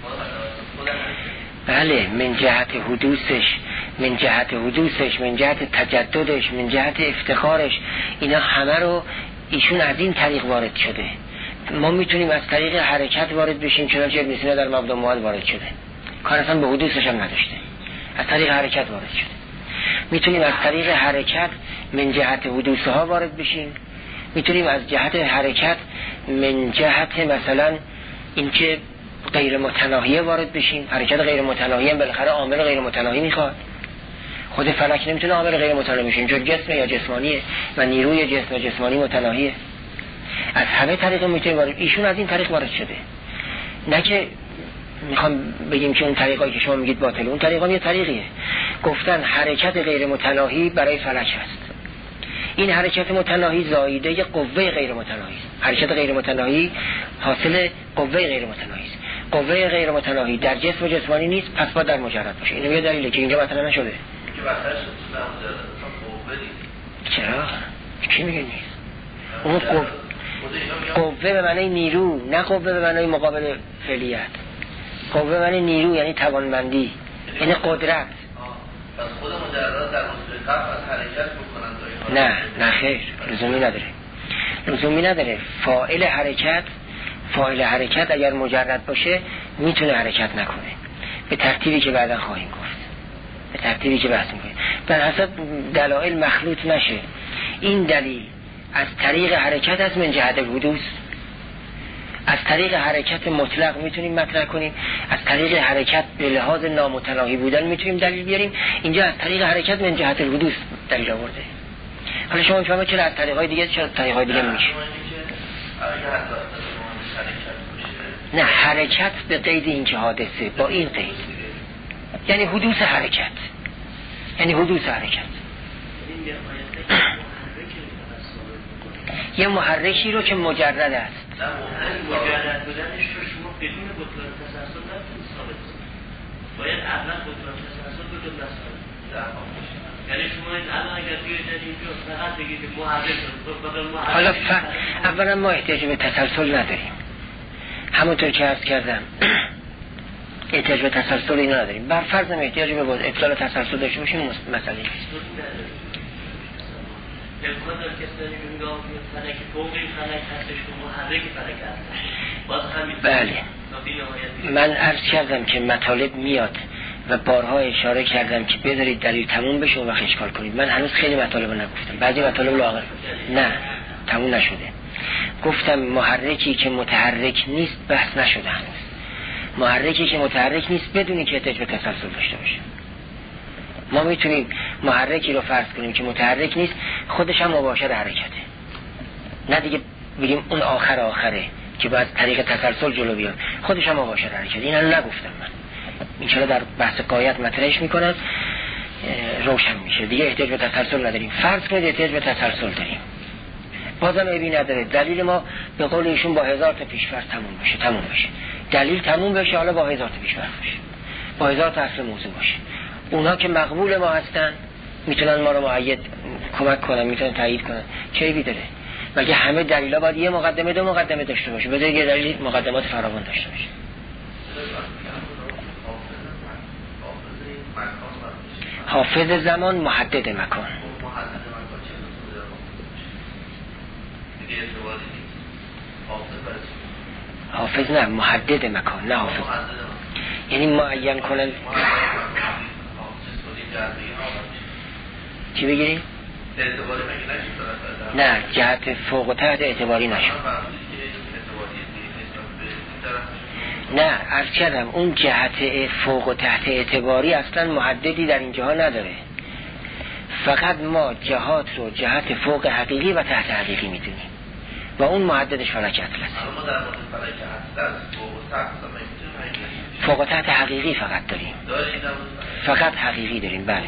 [SPEAKER 3] کرد.
[SPEAKER 1] بله، من جهت حدوثش، من جهت حدوثش، من جهت تجددش، من جهت افتخارش، اینا همه رو ایشون از این طریق وارد شده. ما میتونیم از طریق حرکت وارد بشیم، چنانچه ابن سینا در مبدا مواد وارد شده، کار اصلا به حدوثش هم نداشته، از طریق حرکت وارد شده. میتونیم از طریق حرکت من جهت حدوثها وارد بشیم، میتونیم از جهت حرکت من جهت مثلا اینکه غیر متناهیه وارد بشیم. حرکت غیر متناهیه بالاخره عامل غیر متناهی میخواد. خود فلک نمیتونه عامل غیر متناهی بشه، چون جسم یا جسمانیه و نیروی جسم و جسمانی متناهیه. از همه طریق میتونه وارد. ایشون از این طریق وارد شده. نه که میخوام بگیم که اون طریقایی که شما میگید باطله، اون طریقا یه طریقیه. گفتن حرکت غیر متناهی برای فلک هست. این حرکت متناهی زایده یه قوه غیر متناهی است. حرکت غیر متناهی حاصل قوه غیر متناهی است. قوه غیر متناهی در جسم و جسمانی نیست، پس باید در مجرد باشه. اینو یه دلیله که اینجا مثلا نشده.
[SPEAKER 3] که واسه در مجرد قوه نیست.
[SPEAKER 1] چرا؟ کی میگه نیست؟ اون قوه به معنی نیرو، نه قوه به معنی مقابل فعلیت. قوه به معنی نیرو یعنی توانمندی، یعنی قدرت.
[SPEAKER 3] پس خود مجرد در اصول قبل از حرکت بکنن.
[SPEAKER 1] نه خیر، لزومی نداره. فاعل حرکت اگر مجرد باشه میتونه حرکت نکنه، به ترتیبی که بعدا خواهیم گفت، به ترتیبی که بحث میکنیم. در حسب دلایل مخلوط نشه. این دلیل از طریق حرکت است من جهت حدوث. از طریق حرکت مطلق میتونیم مطرح کنیم، از طریق حرکت به لحاظ نامتناهی بودن میتونیم دلیل بیاریم. اینجا از طریق حرکت من جهت الحدوث دلیل آورده. حالا شما میفهمید چرا از طریقای دیگه میشه. نه، حرکت به قید اینکه حادثه، با این قید یعنی حدوث حرکت، یه محرکی رو که مجرد است.
[SPEAKER 2] مجرد بودنش رو شما بدون بطلان تسلسل نتونید ثابت کنید. باید اول بطلان تسلسل بدون ثابت کنید. یعنی شما این الان اگر بیاید اینجا فقط بگید محرک،
[SPEAKER 1] حالا اولا ما احتیاج به تسلسل نداریم، همونطور که عرض کردم احتیاج به تسلسل اینا نداریم. بر فرض احتیاج به ابطال تسلسل داشته باشیم مسئله نیست.
[SPEAKER 2] امکان داره کسی داریم نگاه کنید فلک فوق این فلک هستش که محرک فلک هستش. باز همین
[SPEAKER 1] بله، من عرض کردم که مطالب میاد و بارها اشاره کردم که بذارید دلیل تموم بشه و وقت اشکال کنید. من هنوز خیلی مطالب نگفتم، بعضی مطالب لاغر نه تموم نشده. گفتم محرکی که متحرک نیست بحث نشده هنوز. محرکی که متحرک نیست بدونی که احتیاج به تسلسل داشته باشه. ما میتونیم محرکی رو فرض کنیم که متحرک نیست، خودش هم مباشر حرکته، نه دیگه بگیم اون آخره که باید طریق تسلسل جلو بیاد، خودش هم مباشر حرکته. این رو نگفتم من، اینشالا در بحث قایت مطرحش میکنن، روشن میشه دیگه. احتیاج به تسلسل نداریم. فرض کنید احتیاج به تسلسل داریم، بازم عیبی نداره. دلیل ما به قول ایشون با 1000 تا پیش‌فرض تموم بشه. دلیل تموم بشه، حالا با 1000 تا پیش‌فرض باشه، با 1000 تا اصل موضوع باشه. اونها که مقبول ما هستن میتونن ما رو مؤید کمک کنن، میتونن تایید کنن. چه عیبی داره؟ مگه همه دلیلا باید یه مقدمه دو مقدمه داشته باشه؟ بده یه دلیل مقدمات فراوان داشته باشه. حافظ زمان، محدد مکان. حافظ نه، محدد مکان، نه حافظ. یعنی معین کنن. چی بگیریم؟ نه، جهت فوق و تحت اعتباری نشد. نه، عرض کردم اون جهت فوق و تحت اعتباری اصلا محددی در اینجاها نداره. فقط ما جهات رو جهت فوق حقیقی و تحت حقیقی میدونیم و اون محددش فلک اطلس.
[SPEAKER 3] ما در مورد فلک اطلس فوق و تحت
[SPEAKER 1] فوق و تحت حقیقی فقط داریم. فقط حقیقی داریم. بله.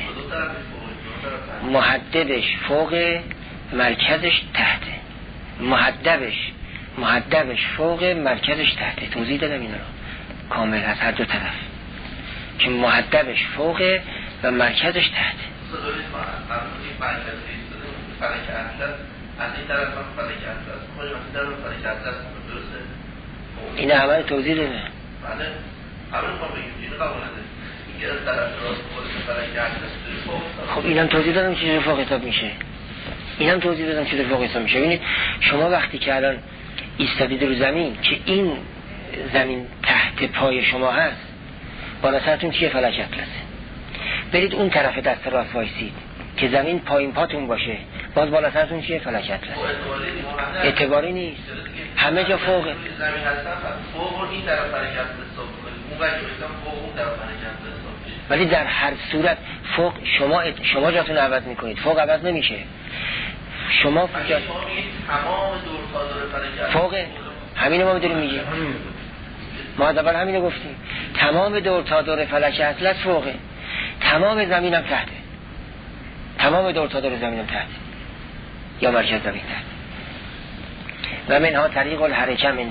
[SPEAKER 1] محددش فوق، مرکزش تحته. محدبش فوق، مرکزش تحته. توضیح دادم اینا رو کامل از هر دو طرف که محدبش فوق و مرکزش تحته.
[SPEAKER 3] فلک اطلس از این طرف هم فلک اطلس خود مثلا در فلک اطلس درسته؟
[SPEAKER 1] این عمل توضیح داده.
[SPEAKER 3] بله همه رو بگیم اینو قبول نداره. اینکه از طرف راست خود فلک اطلس
[SPEAKER 1] خب اینم توضیح دادم چجوری فوق حساب میشه. چجوری فوق حساب میشه. ببینید شما وقتی که الان ایستادید رو زمین که این زمین تحت پای شما هست، بالا سرتون چیه؟ فلک اطلسه. برید اون طرف دست راست وایسید که زمین پایین پاتون باشه، باز بالا سرتون چیه؟ فلک اطلس. اعتباری نیست. همه جا فوق
[SPEAKER 3] زمین هستن فوق این طرف فلک اطلس اون وجه فوق اون طرف فلک اطلس.
[SPEAKER 1] ولی در هر صورت فوق شما جاتون عوض میکنید، فوق عوض نمیشه. شما
[SPEAKER 3] تمام دور تا دور فلک
[SPEAKER 1] فوق همینو ما داریم میگیم. ما از اول همینو گفتیم. تمام دور تا دور فلک اطلس فوقه، تمام زمینم تحته. تمام دور تا دور زمینم تحته یا مرکز زمین تحت. و منها طریق الحرکه من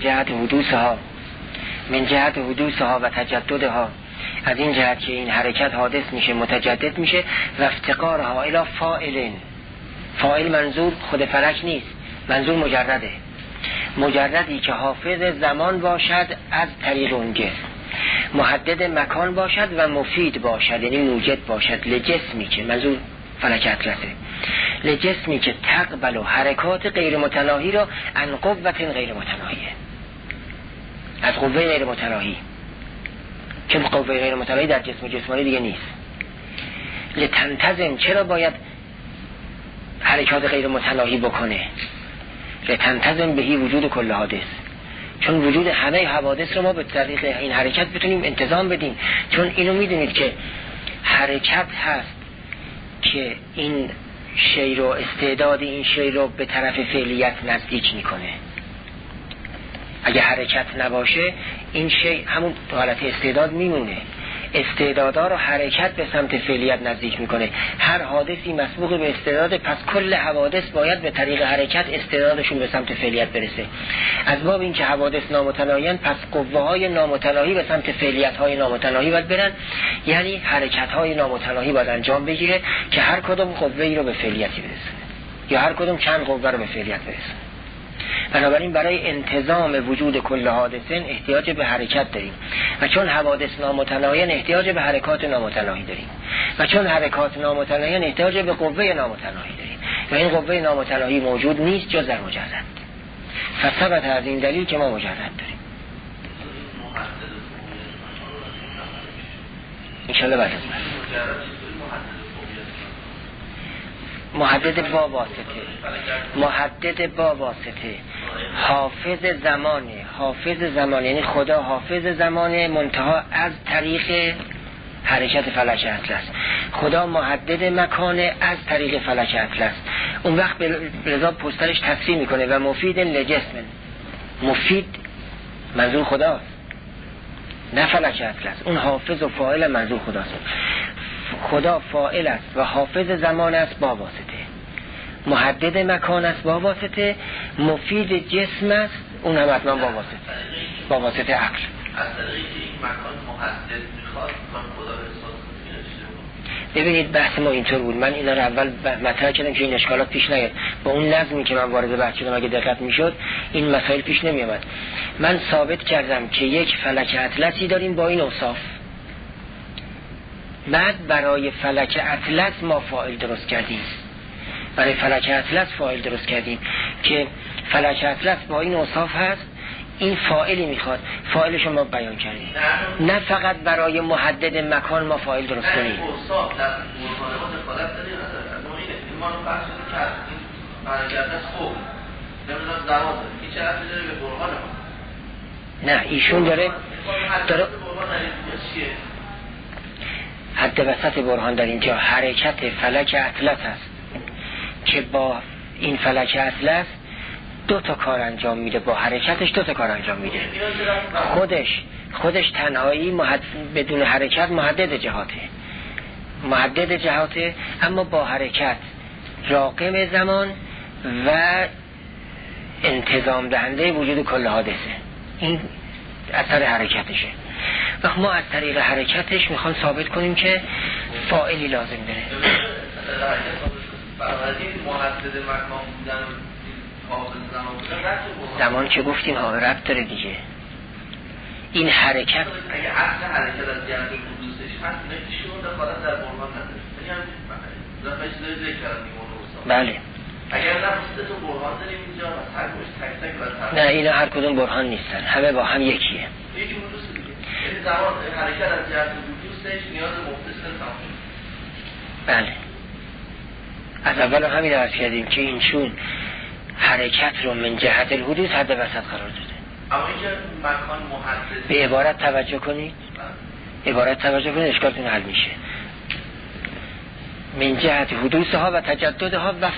[SPEAKER 1] جهت حدوثها و تجددها، از این جهت که این حرکت حادث میشه، متجدد میشه. و افتقارها الی فاعل منظور خود فلک نیست، منظور مجردی که حافظ زمان باشد از طریق اون جسم، محدد مکان باشد و مفید باشد، یعنی موجد باشد لجسمی که منظور فلک اطلسه، لجسمی که تقبل و حرکات غیر متناهی را عن قوت غیر متناهیه، از قوه غیر متناهی، که قوه غیر متناهی در جسم و جسمانی دیگه نیست. لتنتظم، چرا باید حرکات غیر متناهی بکنه؟ لتنتظم بهی وجود کل حادث، چون وجود همه حوادث رو ما به طریق این حرکت بتونیم انتظام بدیم. چون اینو میدونید که حرکت هست که این شی رو، استعداد این شی رو به طرف فعلیت نزدیک میکنه. اگه حرکت نباشه این شی همون حالت استعداد میمونه. استعدادا رو حرکت به سمت فعلیت نزدیک میکنه. هر حادثی مسبوق به استعداد، پس کل حوادث باید به طریق حرکت استعدادشون به سمت فعلیت برسه. از باب این که حوادث نامتناهیان، پس قوه های نامتناهی به سمت فعلیت های نامتناهی باید برن، یعنی حرکت های نامتناهی باید انجام بگیره که هر کدوم قوه‌ای رو به فعلیتی برسه یا هر کدوم چند قوه رو به فعلیت برسه. بنابراین برای انتظام وجود کل حادثین احتیاج به حرکت داریم و چون حوادث نامتناهیان احتیاج به حرکات نامتناهی داریم و چون حرکات نامتناهیان احتیاج به قوه نامتناهی داریم و این قوه نامتناهی موجود نیست جز در مجرد. فثبت از این دلیل که ما مجرد داریم. انشاءالله بعد از محدد با واسطه حافظ زمانه یعنی خدا حافظ زمانه، منتها از طریق حرکت فلک اطلس. خدا محدد مکانه از طریق فلک اطلس. اون وقت به رضا پسترش تفسیر میکنه و مفید لجسم، مفید منظور خداست نه فلک اطلس. اون حافظ و فاعل منظور خداست. خدا فاعل است و حافظ زمان است با واسطه، محدد مکان است با واسطه، مفید جسم است اون هم حتما با واسطه عقل.
[SPEAKER 3] از طریقی که این مکان محدد میخواد من خدا رو احساس کنم.
[SPEAKER 1] ببینید بحث ما اینطور بود. من اینا رو اول مطرح کردم که این اشکالات پیش نیاد. با اون نظمی که من وارد بحث شدم اگه دقت میشد این مسائل پیش نمی آمد. من ثابت کردم که یک فلک اطلسی داریم با این اوصاف. بعد برای فلک اطلس ما فاعل درست کردیم. برای فلک اطلس فاعل درست کردیم که فلک اطلس با این اوصاف هست، این فاعلی میخواد، فاعلش ما بیان کردیم. نه فقط برای محدد مکان ما فاعل درست کنیم.
[SPEAKER 3] اوصاف در مطالبات خالق داریم این ما رو بحث کرد این فلک اطلس خوب نمیدونم دوازه هیچ عرضی داره به برهان ما.
[SPEAKER 1] نه ایشون داره حد وسط برهان در اینجا حرکت فلک اطلس است که با این فلک اطلس 2 تا کار انجام میده، با حرکتش 2 تا کار انجام میده. خودش تنهایی بدون حرکت محدد جهاته، اما با حرکت راقم زمان و انتظام دهنده وجود کل حادثه. این اثر حرکتشه. و ما از طریق حرکتش میخوان ثابت کنیم که فاعلی لازم داره.
[SPEAKER 3] محدد مکان بودن
[SPEAKER 1] زمان که گفتیم ربط داره دیگه. این حرکت
[SPEAKER 3] اگه اصل حرکت از جهت حدوثش هست نشون دخالت در برهان نداره.
[SPEAKER 1] بله.
[SPEAKER 3] اگر نفسه تو برهان داریم اینجا و هر کدومش تک
[SPEAKER 1] نه اینا هر کدوم برهان نیستن، همه با هم یکیه.
[SPEAKER 3] یکی حدوث دیگه. یعنی زمان حرکت از جهت حدوثش نیاز متصل تمام.
[SPEAKER 1] بله. از اول همین عرض کردیم که این چون حرکت رو من جهت الحدوث حد وسط قرار داده.
[SPEAKER 3] اما اینجا مکان محدد.
[SPEAKER 1] به عبارت توجه کنید. اشکالتون حل میشه. من جهت حدوثها و تجددها و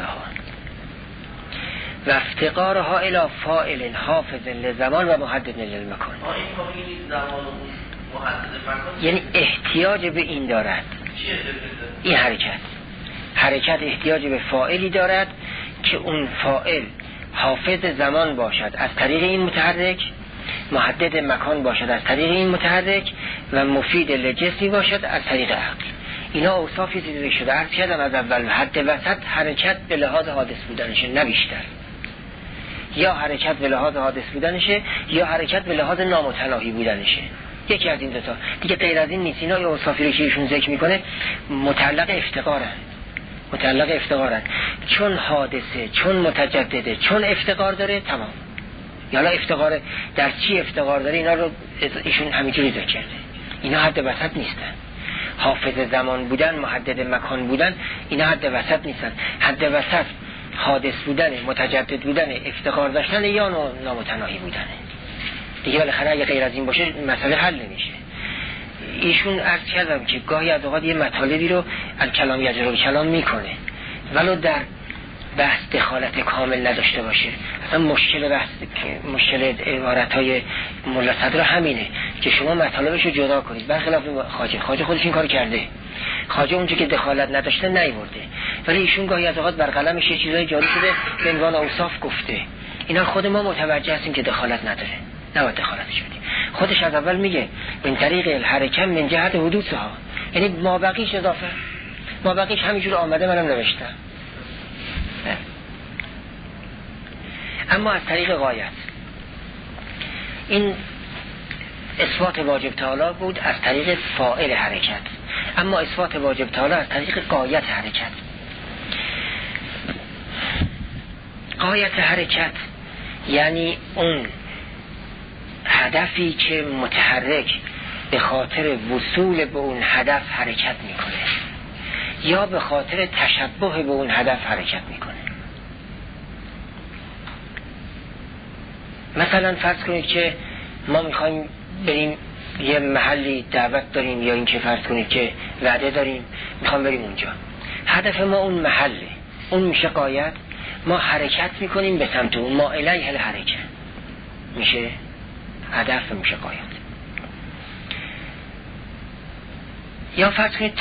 [SPEAKER 1] افتقارها الى فاعل حافظ للزمان و محدد للمکان.
[SPEAKER 3] این زمان و محدد مکان
[SPEAKER 1] یعنی احتیاج به این دارد. این حرکت احتیاج به فاعلی دارد که اون فاعل حافظ زمان باشد از طریق این متحرک، محدد مکان باشد از طریق این متحرک و مفید لجسمی باشد از طریق عقل. اینا اوصافی دیده شده. عرض کردم از اول حد وسط حرکت به لحاظ حادث بودنشه، نه بیشتر. یا حرکت به لحاظ حادث بودنشه یا حرکت به لحاظ نامتناهی بودنشه. یکی از این 2 تا دیگه غیر از این نیست. اینا اوصافی رو که ایشون ذکر میکنه متعلق افتقارن. چون حادثه، چون متجدده، چون افتقار داره، تمام. یالا افتقار در چی افتقار داره اینا رو ایشون همینجوری ذکر کرده. اینا حد وسط نیستن. حافظ زمان بودن، محدد مکان بودن، اینا حد وسط نیستن. حد وسط حادث بودن، متجدد بودن، افتقار داشتن یا نامتناهی بودن. دیگه بالاخره اگه غیر از این باشه مسئله حل نمیشه. ایشون عرض کردم که گاهی از اوقات یه مطالبی رو الکلام یجرب کلام میکنه ولو در بحث دخالت کامل نداشته باشه. اصلا مشکل عبارتهای ملا صدر همینه که شما مطالبش رو جدا کنید. برخلاف خواجه خودش این کار کرده. خواجه اونجا که دخالت نداشته نیورده، ولی ایشون گاهی از اوقات بر قلمش یه چیزای جاری شده به عنوان اوصاف گفته. اینا خود ما متوجه هستیم که دخالت نداره، نباید دخالتش بدیم. خودش از اول میگه من طریق الحرکت من جهت حدوثها، یعنی ما بقیش اضافه، ما بقیش همینجور آمده منم نوشتم. اما از طریق غایت. این اثبات واجب تعالی بود از طریق فاعل حرکت، اما اثبات واجب تعالی از طریق غایت حرکت. غایت حرکت یعنی اون هدفی که متحرک به خاطر وصول به اون هدف حرکت میکنه یا به خاطر تشبه به اون هدف حرکت میکنه. مثلا فرض کنید که ما میخوایم بریم یه محلی دعوت داریم، یا اینکه فرض کنید که وعده داریم میخوام بریم اونجا. هدف ما اون محله، اون میشه غایت. ما حرکت میکنیم به سمت اون، ما الیه الحرکت میشه هدف، میشه غایت. یا فرض کنید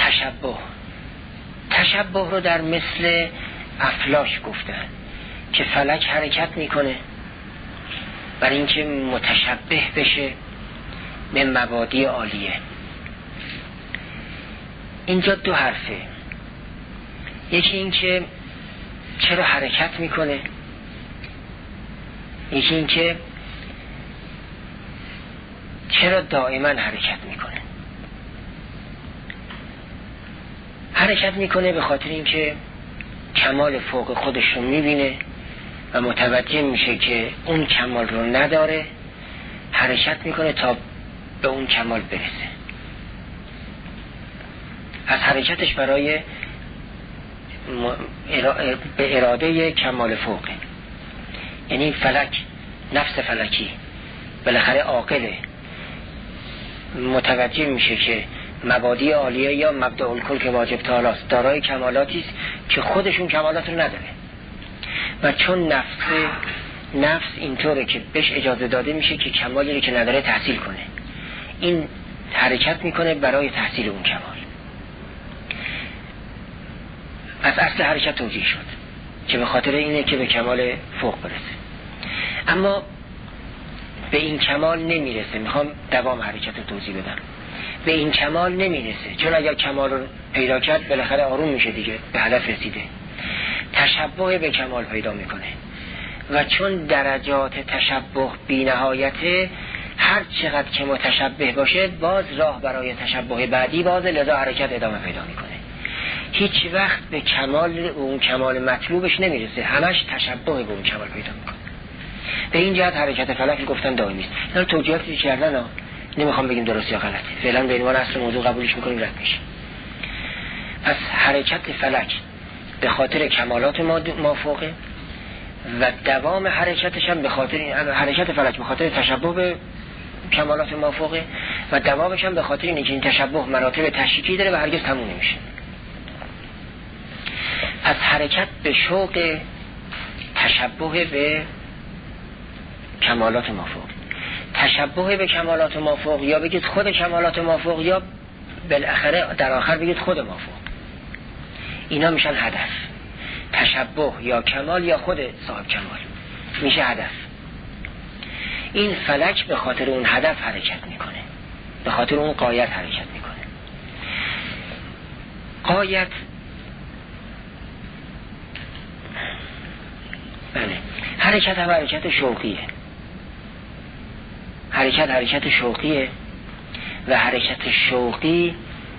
[SPEAKER 1] تشبه رو در مثل افلاک گفتن که فلک حرکت میکنه برای اینکه متشبه بشه به مبادی عالیه. اینجا 2 حرفه. یکی این که چرا حرکت میکنه، یکی این که چرا دائما حرکت میکنه. حرکت میکنه به خاطر اینکه کمال فوق خودش رو میبینه و متوجه میشه که اون کمال رو نداره، حرکت میکنه تا به اون کمال برسه. از حرکتش برای به اراده کمال فوقه. یعنی فلک، نفس فلکی بالاخره عاقله، متوجه میشه که مبادی عالیه یا مبدأ الکل که واجب تعالی است دارای کمالاتی است که خودشون کمالات رو نداره و چون نفس اینطوره که بهش اجازه داده میشه که کمالی رو که نداره تحصیل کنه، این حرکت میکنه برای تحصیل اون کمال. از اصل حرکت توجیه شد که به خاطر اینه که به کمال فوق برسه، اما به این کمال نمیرسه. میخوام دوام حرکت رو توضیح بدم. به این کمال نمیرسه چون اگر کمال رو پیدا کرد بالاخره آروم میشه دیگه، به هدف رسیده. تشبه به کمال پیدا میکنه و چون درجات تشبه بی نهایته، هر چقدر که متشبه باشه باز راه برای تشبه بعدی باز، لذا حرکت ادامه پیدا میکنه. هیچ وقت به کمال اون کمال مطلوبش نمیرسه، همش تشبه به اون کمال پیدا میکنه. به این جهت حرکت فلک گفتن دائمی است. اینا توجیهاتی کردن، نمیخوام بگیم درست یا غلطه، فعلا به عنوان اصل موضوع قبولش میکنیم، رد میشه. پس حرکت فلک به خاطر کمالات مافوقه و دوام حرکتش هم به خاطر حرکت فلک به خاطر تشبه به کمالات مافوقه و دوامش هم به خاطر اینه که این تشبه مراتب تشریکی داره و هرگز تموم نمیشه. پس حرکت به شوق تشبه به کمالات مافوق، تشبه به کمالات مافوق، یا بگید خود کمالات مافوق، یا بالاخره در آخر بگید خود مافوق، اینا میشن هدف. تشبه یا کمال یا خود صاحب کمال میشه هدف. این فلک به خاطر اون هدف حرکت میکنه، به خاطر اون غایت حرکت میکنه. غایت بله، حرکت هم حرکت شوقیه، حرکت شوقیه و حرکت شوقی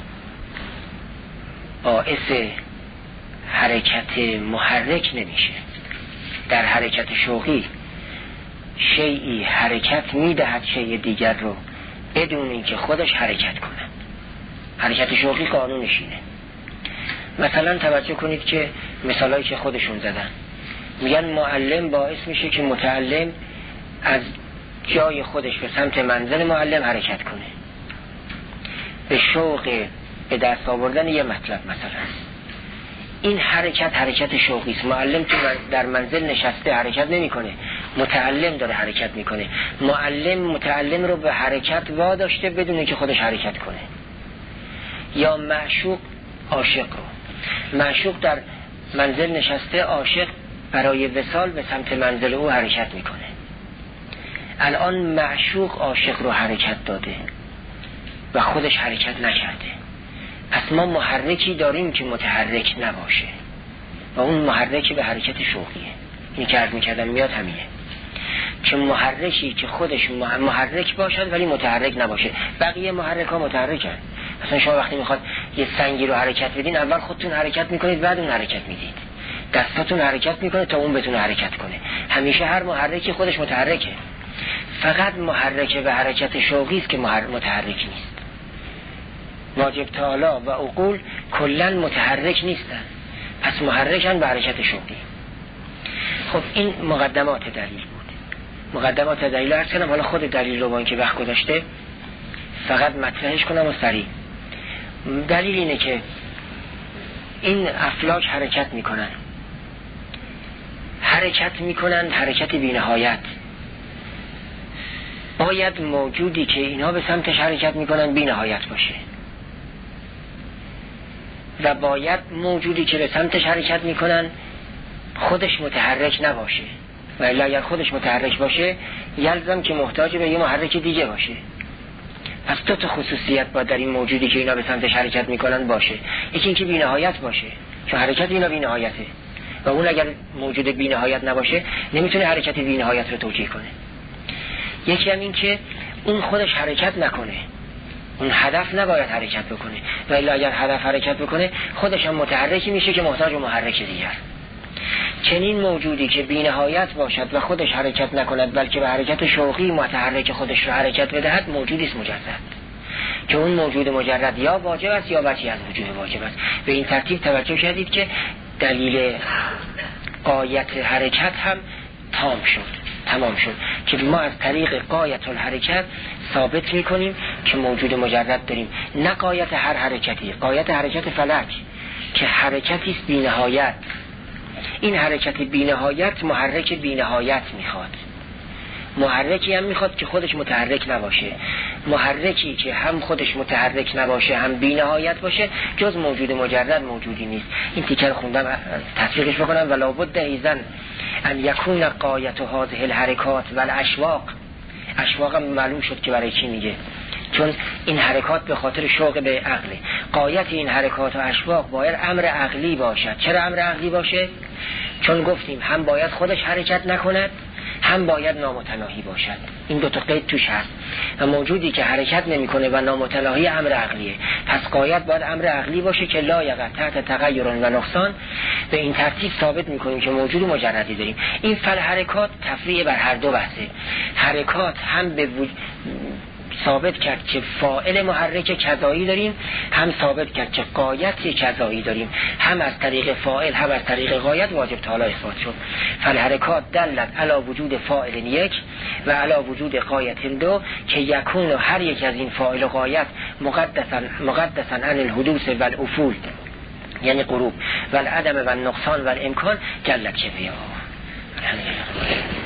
[SPEAKER 1] باعث حرکت محرک نمیشه. در حرکت شوقی شیئی حرکت میدهد شیء دیگر رو بدون اینکه خودش حرکت کنه. حرکت شوقی قانونش اینه. مثلا توجه کنید که مثالایی که خودشون زدن، میگن معلم باعث میشه که متعلم از جای خودش به سمت منزل معلم حرکت کنه به شوق به دست آوردن یه مطلب. مثلا این حرکت شوقی است. معلم که در منزل نشسته حرکت نمیکنه، متعلم داره حرکت میکنه. معلم متعلم رو به حرکت واداشته بدون اینکه خودش حرکت کنه. یا معشوق عاشق رو، معشوق در منزل نشسته، عاشق برای وصال به سمت منزل او حرکت میکنه. الان معشوق عاشق رو حرکت داده و خودش حرکت نکرده. پس ما محرکی داریم که متحرک نباشه و اون محرکی به حرکت شوقیه. این که عرض میکردم میاد همینه که محرکی که خودش محرک باشد ولی متحرک نباشه. بقیه محرک ها متحرکن. مثلا شما وقتی میخواد یه سنگی رو حرکت بدین، اول خودتون حرکت میکنید بعد اون حرکت میدید. دستاتون حرکت میکنه تا اون بتونه حرکت کنه. همیشه هر محرکی خودش متحرکه. فقط محرک به حرکت شوقی است که متحرک نیست. واجب تعالی و عقول کلن متحرک نیستن، پس محرکن به حرکت شوقی. خب این مقدمات دلیل بود. مقدمات دلیل عرض کنم. حالا خود دلیل رو با اینکه وقت گذاشته فقط مطرحش کنم و سریع. دلیل اینه که این افلاک حرکت میکنن حرکت بی نهایت. باید موجودی که اینا به سمتش حرکت میکنن بی نهایت باشه و باید موجودی که به سمتش حرکت میکنن خودش متحرک نباشه، و الا اگر خودش متحرک باشه یلزم که محتاج به یه محرک دیگه باشه. پس دو تا خصوصیت باید در این موجودی که اینا به سمتش حرکت میکنن باشه. یکی اینکه بی نهایت باشه، چون حرکت اینا بی نهایته و اون اگر موجود بی نهایت نباشه نمیتونه حرکت بی نهایت رو توجیه کنه. یکی هم این که اون خودش حرکت نکنه، اون هدف نباید حرکت بکنه و الا اگر هدف حرکت بکنه خودش هم متحرکی میشه که محتاج به محرک دیگر. چنین موجودی که بی نهایت باشد و خودش حرکت نکند بلکه به حرکت شوقی متحرک خودش رو حرکت بدهد موجودی است مجرد، که اون موجود مجرد یا واجب است یا بچی از وجود واجب است. به این ترتیب توجه کردید که دلیل غایت حرکت هم تمام شد. که ما از طریق غایت الحرکت ثابت میکنیم که موجود مجرد داریم، نه غایت هر حرکتی، غایت حرکت فلک که حرکتی است بی‌نهایت. این حرکت بی‌نهایت محرک بی‌نهایت میخواد، محرکی هم میخواد که خودش متحرک نباشه. محرکی که هم خودش متحرک نباشه هم بی‌نهایت باشه جز موجود مجرد موجودی نیست. این تیکر خوندم تصدیقش بکنم. ولا بد ایضا ان یکون غایت هذه الحرکات و الاشواق. اشواق هم معلوم شد که برای چی میگه، چون این حرکات به خاطر شوق به عقله. غایت این حرکات و اشواق باید امر عقلی باشد. چرا امر عقلی باشه؟ چون گفتیم هم باید خودش حرکت نکند، هم باید نامتناهی باشد. این دو تا قید توش هست و موجودی که حرکت نمیکنه و نامتناهی امر عقلیه. پس غایت باید امر عقلی باشه که لا یقع تحت تغیر و نقصان. به این ترتیب ثابت میکنیم که موجود مجردی داریم. این فل حرکات تفریع بر هر دو بحثه. حرکات هم به ثابت کرد که فاعل محرک کذایی داریم، هم ثابت کرد که غایت کذایی داریم، هم از طریق فاعل هم از طریق غایت واجب تعالی اثبات شد. فالحرکات دلت علی وجود فاعل یک و علی وجود غایت دو که یکون هر یک از این فاعل و غایت مقدسا عن الحدوث و الافول، یعنی غروب و العدم و النقصان و الامکان جلت شبیه.